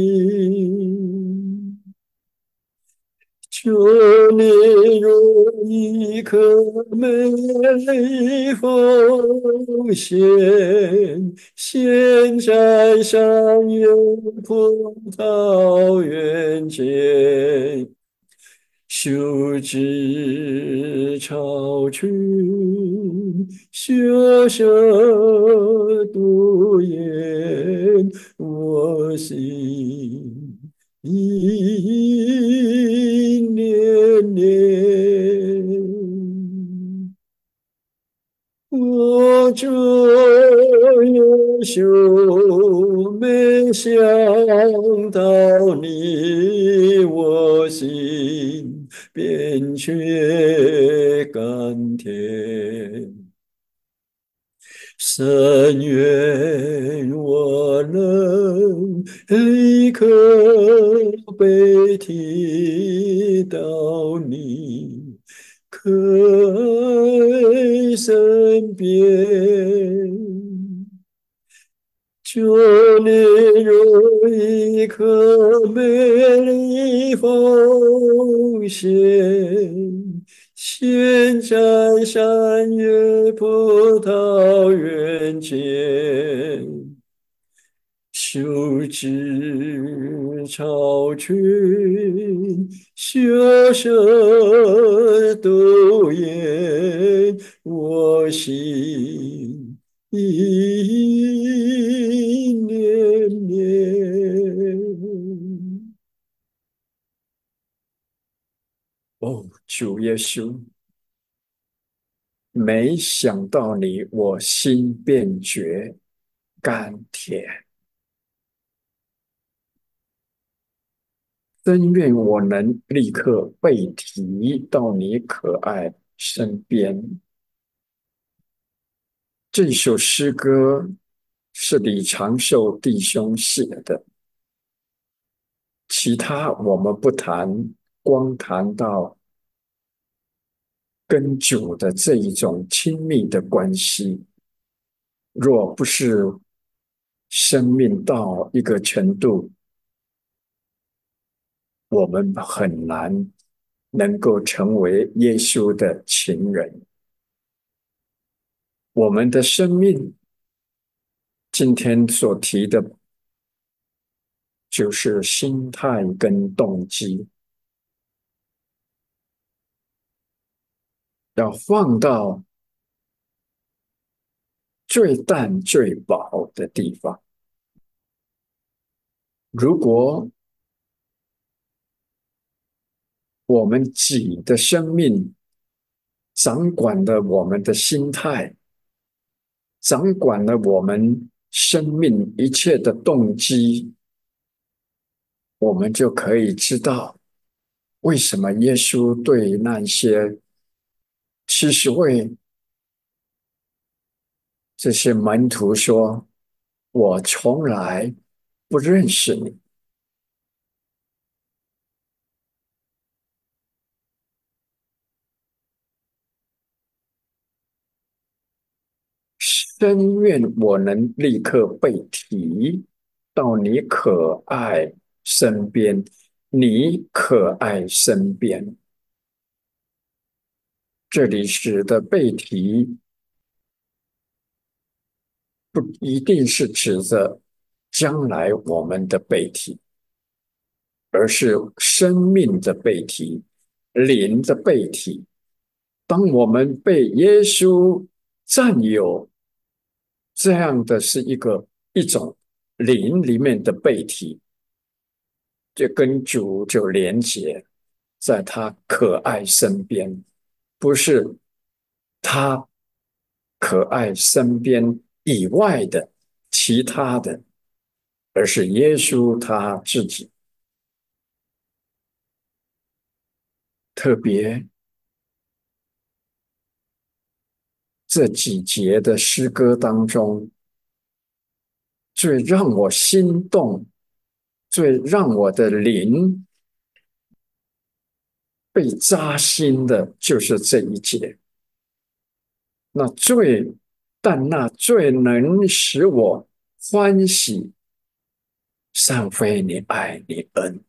Speaker 1: 心。求你用一颗美丽奉献，现在山野葡萄园间。修枝草裙，秀秀独艳我心。意念念，我这优秀没想到你我心变却甘甜。深愿我能立刻被提到你可爱身边。求你用一颗美丽奉献，现在山野葡萄园间。修枝草裙，秀秀独艳我心。意念念。哦，主耶稣，没想到你，我心便觉甘甜。 真愿我能立刻被提到你可爱身边。这首诗歌是李长寿弟兄写的，其他我们不谈，光谈到跟主的这一种亲密的关系。若不是生命到一个程度，我们很难能够成为耶稣的情人。我们的生命今天所提的，就是心态跟动机，要放到最淡最薄的地方。如果我们己的生命掌管了我们的心态，掌管了我们生命一切的动机，我们就可以知道为什么耶稣对那些70位这些门徒说：“我从来不认识你。”深愿我能立刻被提到你可爱身边，你可爱身边。这里使的被提不一定是指着将来我们的被提，而是生命的被提，灵的被提。当我们被耶稣占有，这样的是一种灵里面的被提，就跟主就连结在他可爱身边，不是他可爱身边以外的其他的，而是耶稣他自己。特别这几节的诗歌当中，最让我心动，最让我的灵被扎心的，就是这一节。那最能使我欢喜，尚非你爱你恩。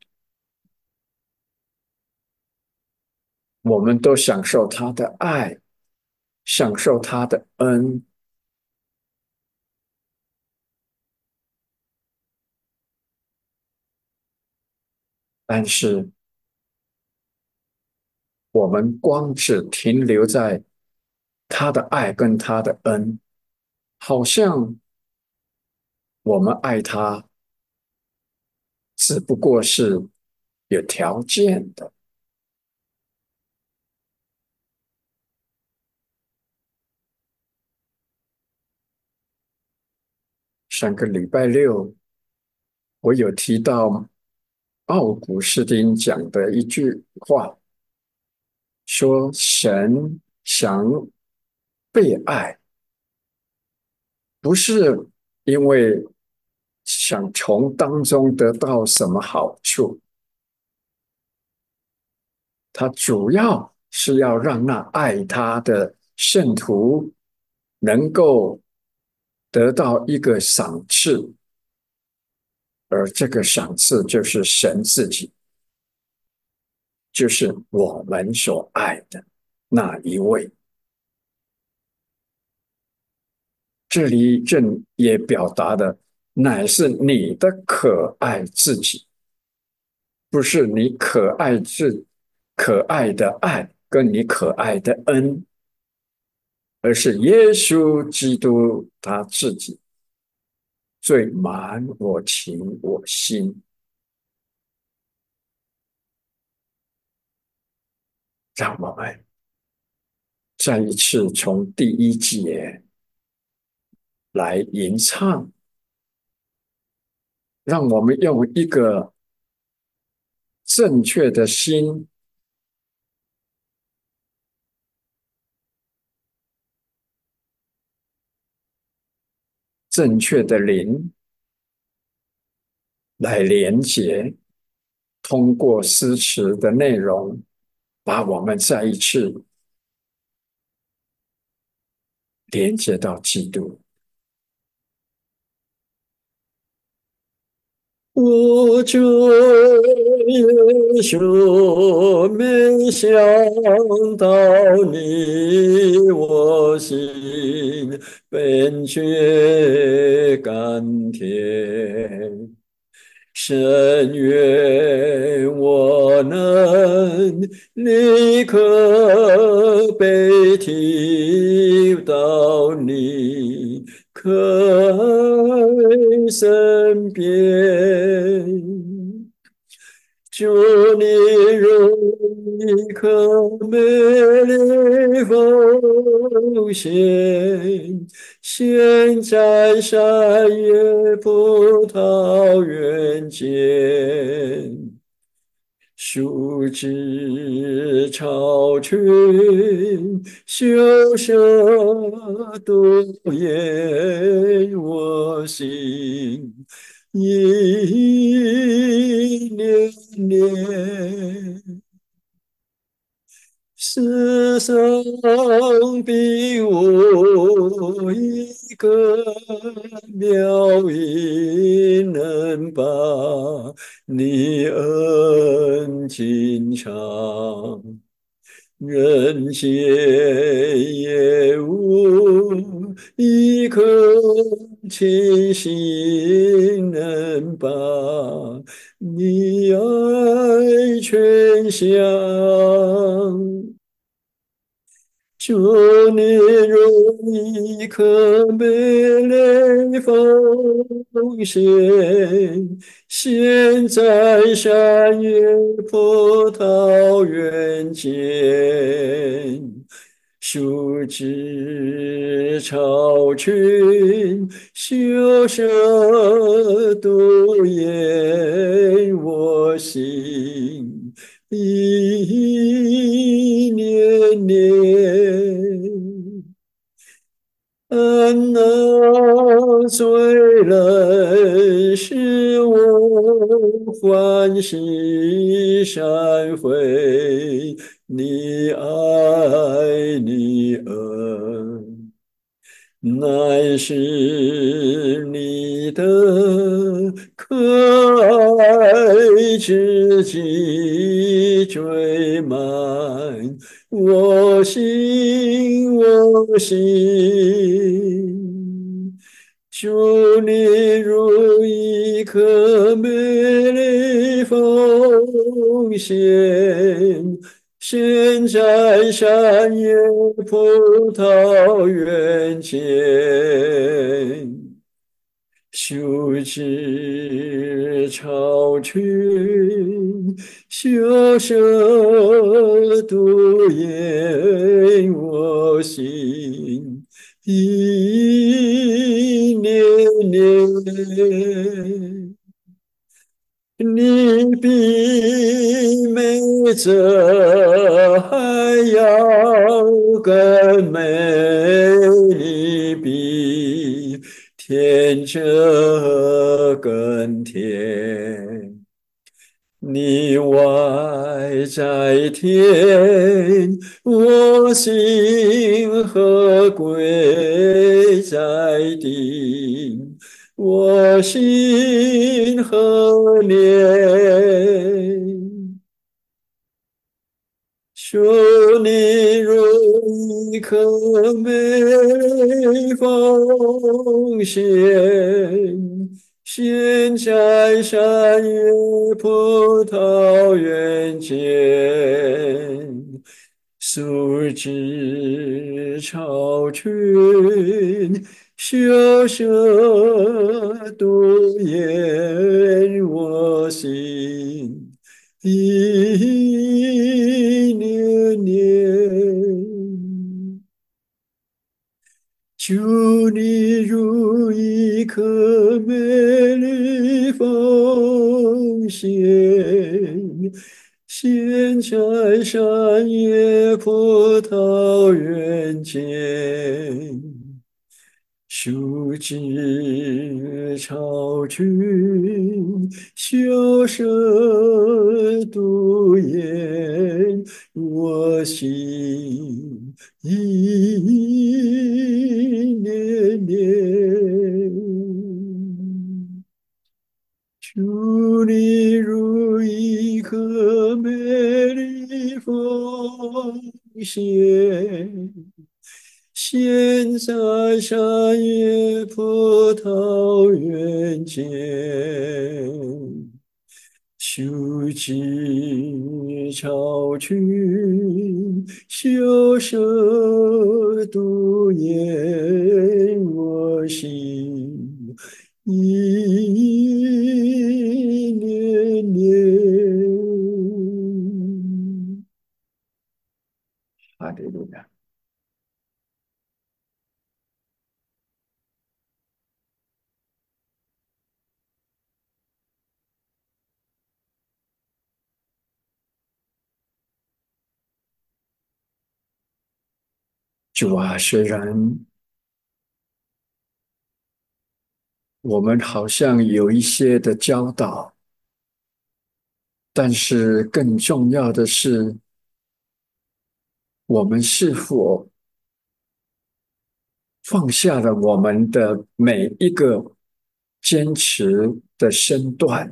Speaker 1: 我们都享受他的爱，享受他的恩，但是我们光只停留在他的爱跟他的恩，好像我们爱他只不过是有条件的。上个礼拜六，我有提到奥古斯丁讲的一句话，说神想被爱，不是因为想从当中得到什么好处，他主要是要让那爱他的圣徒能够得到一个赏赐，而这个赏赐就是神自己，就是我们所爱的那一位。这里正也表达的乃是你的可爱自己，不是你可爱的爱跟你可爱的恩，而是耶稣基督他自己最满我情我心。让我们再一次从第一节来吟唱，让我们用一个正确的心，正确的灵来连接，通过诗词的内容，把我们再一次连接到基督。我这耶稣，没想到你我心本觉甘甜。深愿我能立刻被提到你可爱身边。祝你如一颗美丽奉献，现在山野葡萄园间。树枝超群，秀色多艳，我心意念念。世上比我一个妙音，能把你恩情长。人间也无一颗清心能把你爱全享。祝你如一颗美丽奉献，现在山野葡萄园间。树枝超群，秀色多艳，我心意念念。安那虽然使我欢喜忏悔，你爱你恩。乃是你的可爱之极追满我心，我心。祝你如一颗美丽奉献，现在山野葡萄园间。秀枝超群，秀色多艳，我心意念念。你比美则还要更美，你比天者更甜。你外在天，我心何归在地？我心何念？祝你如一颗美奉献，现在山野葡萄园间。树枝超群，秀色多艳，我心意念念。祝你如一颗美丽奉献， 现在山野葡萄园间，树枝潮群，笑声独言，我心意念念。祝你如意和美丽奉献，现在山野葡萄园间，秋季潮群，笑声独言我心。一年年，哈利路亚！主啊，虽然我们好像有一些的教导，但是更重要的是，我们是否放下了我们的每一个坚持的身段，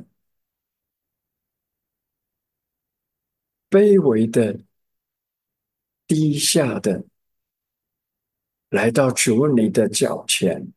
Speaker 1: 卑微的、低下的来到主你的脚前。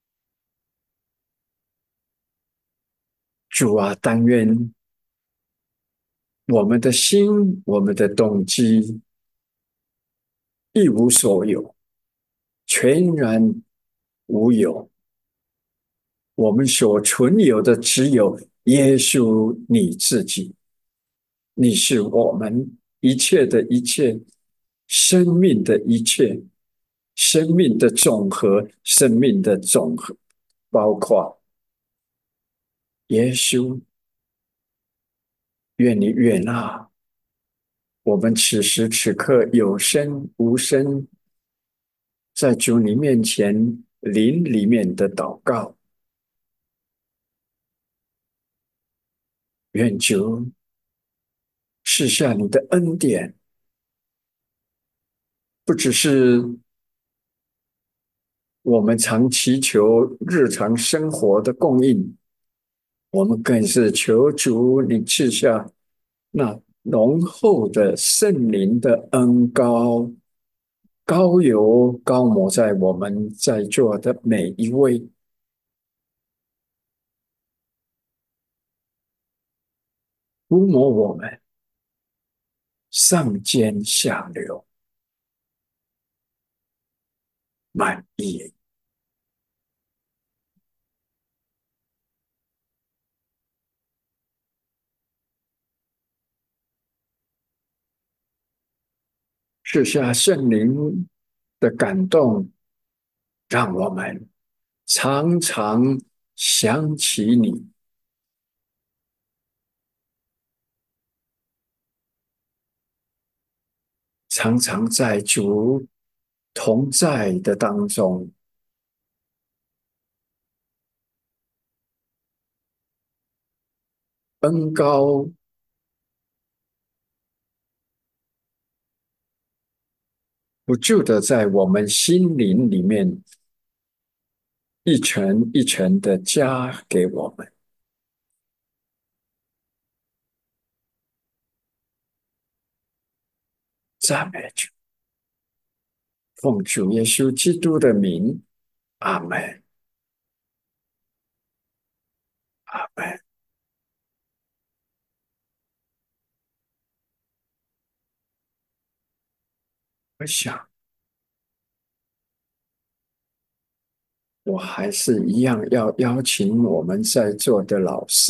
Speaker 1: 主啊，但愿我们的心、我们的动机一无所有，全然无有。我们所存有的只有耶稣你自己，你是我们一切的一切，生命的一切，生命的总和，生命的总和，包括耶稣。愿你悦纳我们此时此刻有声无声，在主你面前灵里面的祷告。愿主赐下你的恩典，不只是我们常祈求日常生活的供应，我们更是求主你赐下那浓厚的圣灵的恩膏，膏油膏抹在我们在座的每一位，涂抹我们上尖下流，满意。赐下圣灵的感动，让我们常常想起你，常常在主同在的当中，恩高不住的在我们心灵里面一层一层的加给我们。赞美主，奉主耶稣基督的名，阿门，阿门。我想，我还是一样要邀请我们在座的老师，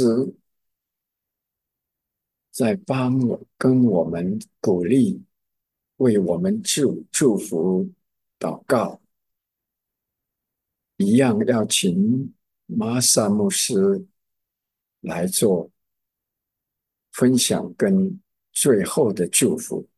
Speaker 1: 在帮我跟我们鼓励，为我们祝福祷告，一样要请玛萨牧师来做分享跟最后的祝福。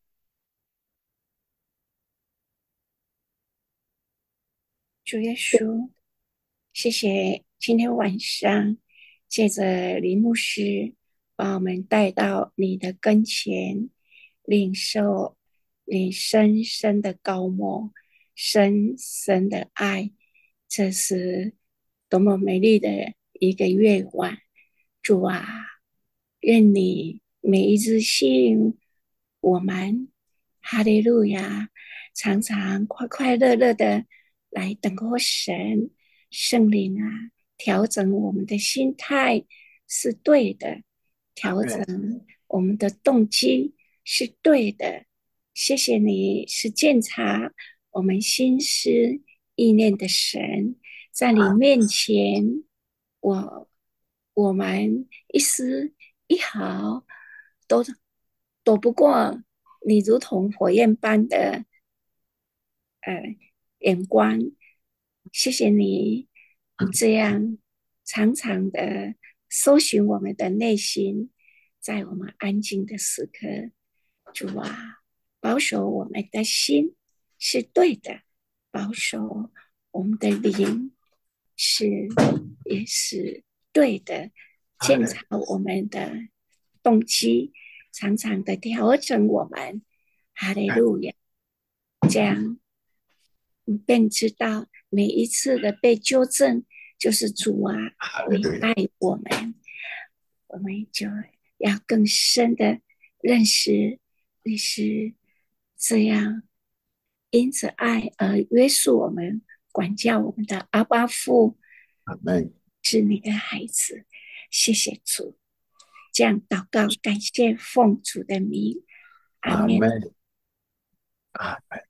Speaker 2: 主耶稣，谢谢今天晚上借着林牧师把我们带到你的跟前，领受你深深的高莫，深深的爱。这是多么美丽的一个夜晚，主啊，愿你每一次吸引我们，哈利路亚，常常快快乐乐的来等候神。圣灵啊，调整我们的心态是对的，调整
Speaker 1: 阿门，
Speaker 2: 我们的动机是对的。谢谢你是鉴察我们心思意念的神，在你面前，我们一丝一毫都躲不过你如同火焰般的眼光。谢谢你这样常常的搜寻我们的内心，在我们安静的时刻，主啊，保守我们的心是对的，保守我们的灵也是对的，检查我们的动机，常常的调整我们。哈利路亚，这样你便知道每一次的被纠正，就是主啊，你爱我们，我们就要更深的认识你是这样，因着爱而约束我们、管教我们的阿爸父，
Speaker 1: 阿门，
Speaker 2: 是你的孩子。谢谢主，这样祷告，感谢奉主的名，阿门。
Speaker 1: 阿门，阿门。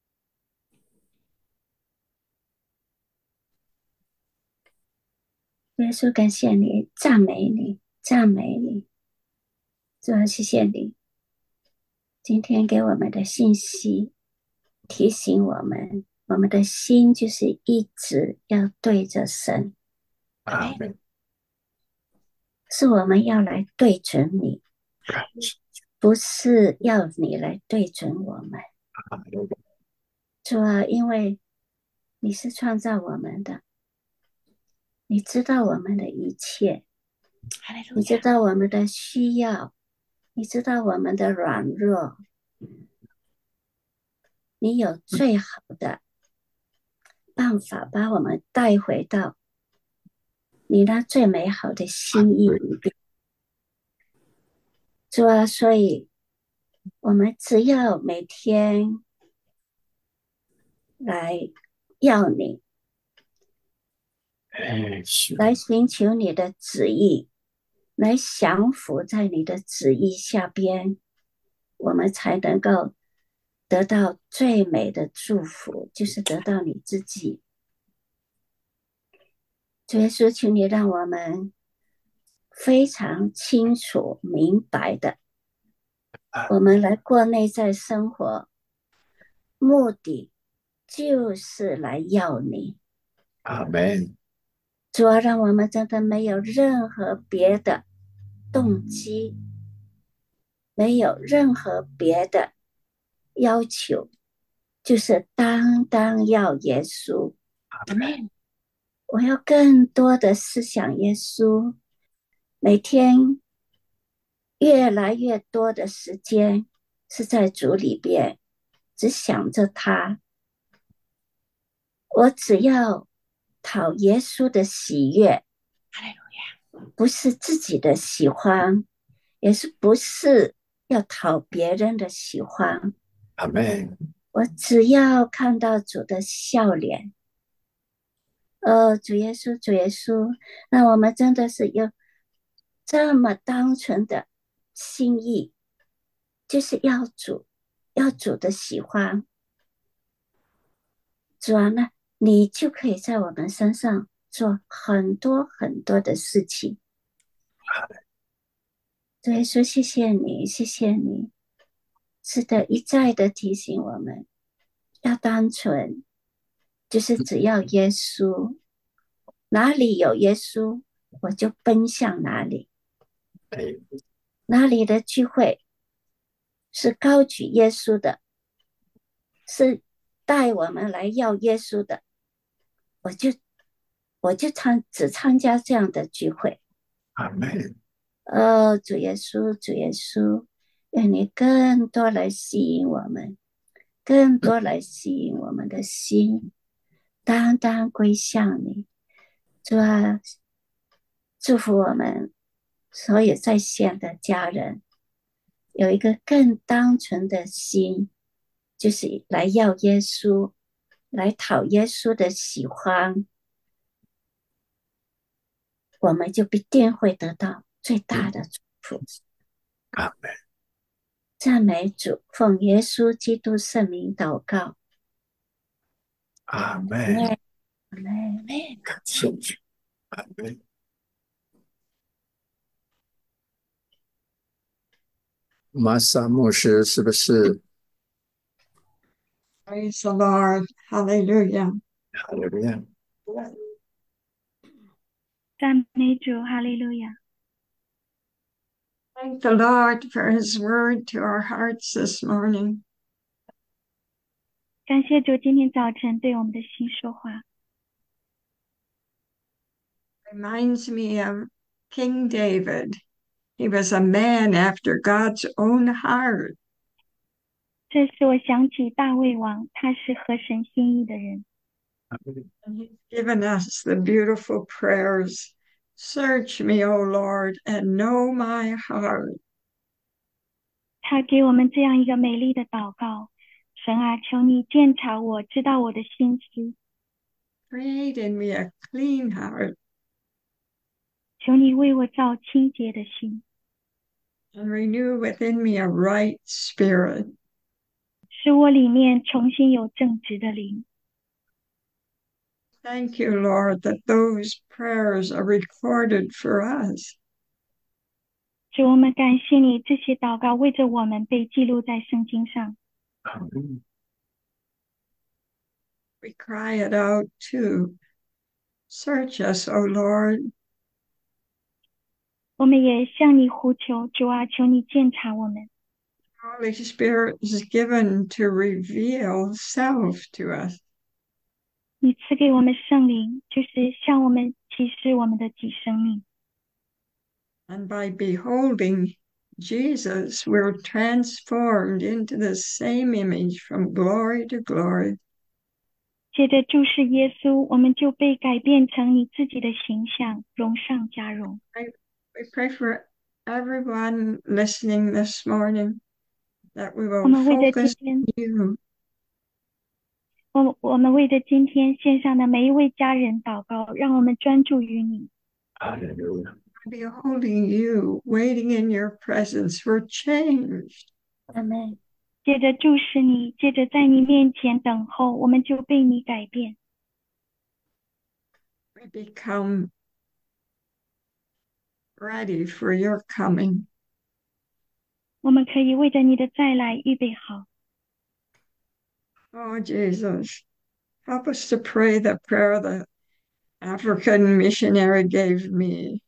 Speaker 2: 耶稣，感谢你，赞美你，赞美你，主啊，谢谢你今天给我们的信息，提醒我们，我们的心就是一直要对着神，
Speaker 1: 阿门，
Speaker 2: 是我们要来对准你，不是要你来对准我们。主啊，因为你是创造我们的，你知道我们的一切，你知道我们的需要，你知道我们的软弱，你有最好的办法把我们带回到你那最美好的心意里边。主啊，所以我们只要每天来要你，
Speaker 1: 哎，是
Speaker 2: 来寻求你的旨意，来降服在你的旨意下边，我们才能够得到最美的祝福，就是得到你自己。主耶稣，求你让我们非常清楚明白的，我们来过内在生活，目的就是来要你。
Speaker 1: 阿门，
Speaker 2: 主要让我们真的没有任何别的动机，没有任何别的要求，就是单要耶稣。
Speaker 1: 阿门，
Speaker 2: 我要更多的思想耶稣，每天越来越多的时间是在主里边，只想着他。我只要讨耶稣的喜悦，不是自己的喜欢，也是不是要讨别人的喜欢。
Speaker 1: 阿门，
Speaker 2: 我只要看到主的笑脸，主耶稣，主耶稣，那我们真的是有这么单纯的心意，就是要主的喜欢。主啊，那你就可以在我们身上做很多很多的事情。主耶稣，谢谢你，谢谢你，是的，一再的提醒我们要单纯，就是只要耶稣，哪里有耶稣，我就奔向哪里。
Speaker 1: 哎，
Speaker 2: 那里的聚会是高举耶稣的，是带我们来要耶稣的，我就只参加这样的聚会。
Speaker 1: 阿门，
Speaker 2: 主耶稣，主耶稣，愿你更多来吸引我们，更多来吸引我们的心，单单归向你。主啊，祝福我们所有在线的家人有一个更单纯的心，就是来要耶稣，来讨耶稣的喜欢，我们就必定会得到最大的祝福。
Speaker 1: 阿门，
Speaker 2: 赞美主，奉耶稣基督圣名祷告。
Speaker 1: 阿门，
Speaker 2: 阿门，阿门。
Speaker 1: 感谢主，阿门。玛莎牧师是不是？
Speaker 3: Praise the Lord. Hallelujah.
Speaker 1: 哈利路亚，
Speaker 4: 赞美主，哈利路亚！
Speaker 3: Thank the Lord for his word to our hearts this morning.
Speaker 4: 感谢主今天早晨对我们的心说话，
Speaker 3: Reminds me of King David. He was a man after God's own heart.
Speaker 4: 这使我想起大卫王，他是合神心意的人。
Speaker 3: And he's given us the beautiful prayers. Search me, O Lord, and know my heart.
Speaker 4: 他给我们这样一个美丽的祷告：神啊，求你鉴察我，知道我的心思，
Speaker 3: Create in me a clean heart
Speaker 4: 求你为我造清洁的心，
Speaker 3: and renew within me a right spirit.
Speaker 4: 使我里面重新有正直的灵。
Speaker 3: Thank you, Lord, that those prayers are recorded for us.
Speaker 4: 主，我们感谢你，这些祷告为着我们被记录在圣经上。
Speaker 1: 阿门，
Speaker 3: We cry it out too. Search us, O Lord.
Speaker 4: 我们也向你呼求，主啊，求你鉴察我们。
Speaker 3: Holy Spirit is given to reveal self to us.
Speaker 4: 你赐给我们圣灵，就是向我们启示我们的己生命。
Speaker 3: And by beholding Jesus, we're transformed into the same image from glory to glory.
Speaker 4: 借着注视耶稣，我们就被改变成你自己的形象，荣上加荣。
Speaker 3: We pray for everyone listening this morning that we
Speaker 4: 我
Speaker 3: will
Speaker 4: 们为着
Speaker 3: focus
Speaker 4: 今天，
Speaker 3: on you.
Speaker 4: 我们为着今天线上的每一位家人祷告，让我们专注于你。
Speaker 1: 哈利路亚，
Speaker 3: Beholding you, waiting in your presence, we're changed.
Speaker 2: 阿门。
Speaker 4: 借着注视你，借着在你面前等候，我们就被你改变。
Speaker 3: We become ready for your coming.
Speaker 4: 我们可以为着你的再来预备好。
Speaker 3: Oh, Jesus, help us to pray the prayer the African missionary gave me.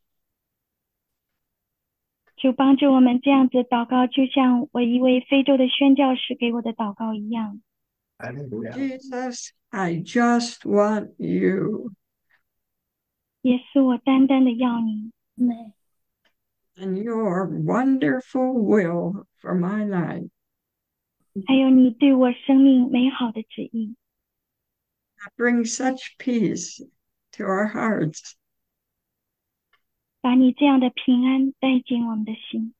Speaker 4: 主帮助我们这样子祷告，就像我一位非洲的宣教士给我的祷告一样。
Speaker 1: 哈利路亚，
Speaker 3: Jesus, I just want you
Speaker 4: 耶稣，我单单的要你，
Speaker 2: 阿门。
Speaker 3: and your wonderful will for my life.
Speaker 4: 还有你对我生命美好的旨意，
Speaker 3: That brings such peace to our hearts.
Speaker 4: 把你这样的平安带进我们的心。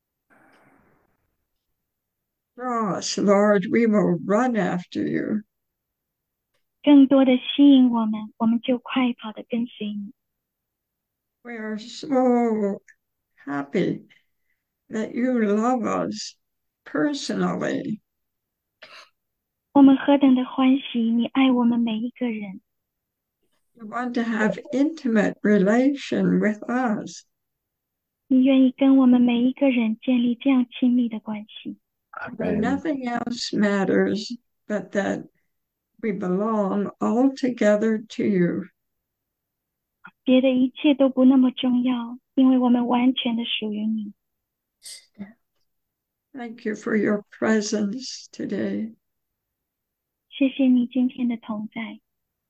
Speaker 3: Draw us, Lord, we will run after you.
Speaker 4: 更多的吸引我们，我们就快跑的跟随你。
Speaker 3: We are so happy that you love us personally.
Speaker 4: 我们何等的欢喜，你爱我们每一个人，
Speaker 3: You want to have intimate relation with us.
Speaker 4: 你愿意跟我们每一个人建立这样亲密的关系。
Speaker 1: 阿
Speaker 3: But
Speaker 1: 门，
Speaker 3: nothing else matters but that we belong altogether to you.
Speaker 4: 别的一切都不那么重要，因为我们完全的属于你。
Speaker 3: Thank you for your presence today.
Speaker 4: 谢谢你今天的同在，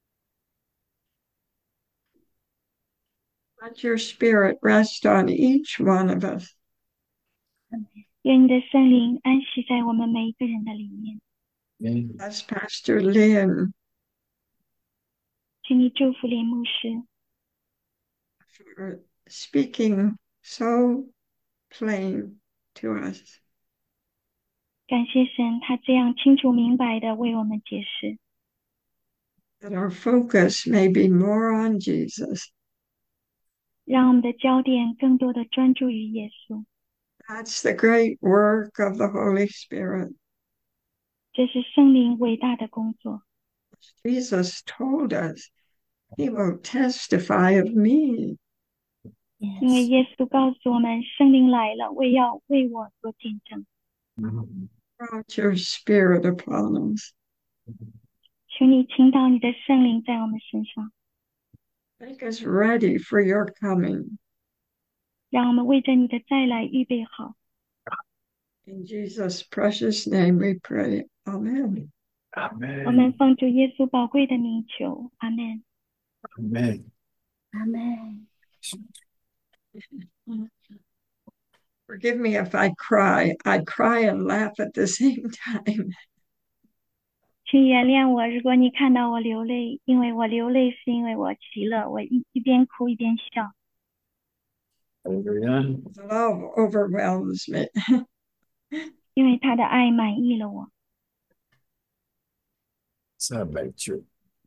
Speaker 3: Let your spirit rest on each one of us.
Speaker 4: 愿你的圣灵安息在我们每一个人的里面。
Speaker 3: As Pastor Lynn
Speaker 4: 请你祝福林牧师，
Speaker 3: for speaking so plain to us.
Speaker 4: 感谢神，他这样清楚明白的为我们解释，
Speaker 3: That our focus may be more on Jesus.
Speaker 4: 让我们的焦点更多的专注于耶稣。
Speaker 3: That's the great work of the Holy Spirit.
Speaker 4: 这是圣灵伟大的工作。
Speaker 3: Jesus told us, He will testify of me.
Speaker 4: 因为耶稣告诉我们，圣灵来了，要为我做见证。
Speaker 3: Pour out your spirit upon us.
Speaker 4: 求你倾倒你的圣灵在我们身上，
Speaker 3: Make us ready for your coming.
Speaker 4: 让我们为着你的再来预备好。
Speaker 3: In Jesus' precious name we pray. Amen.
Speaker 4: 我们奉主耶稣宝贵的名求，阿门。
Speaker 1: Amen.
Speaker 2: Amen.
Speaker 3: Forgive me if I cry. I cry and laugh at the same time.
Speaker 4: 请原谅我，如果你看到我流泪，因为我流泪是因为我喜乐，我一边哭一边笑，
Speaker 1: Hallelujah.
Speaker 3: Love overwhelms me.
Speaker 4: 因为他的爱满意了我。
Speaker 1: 赞美主。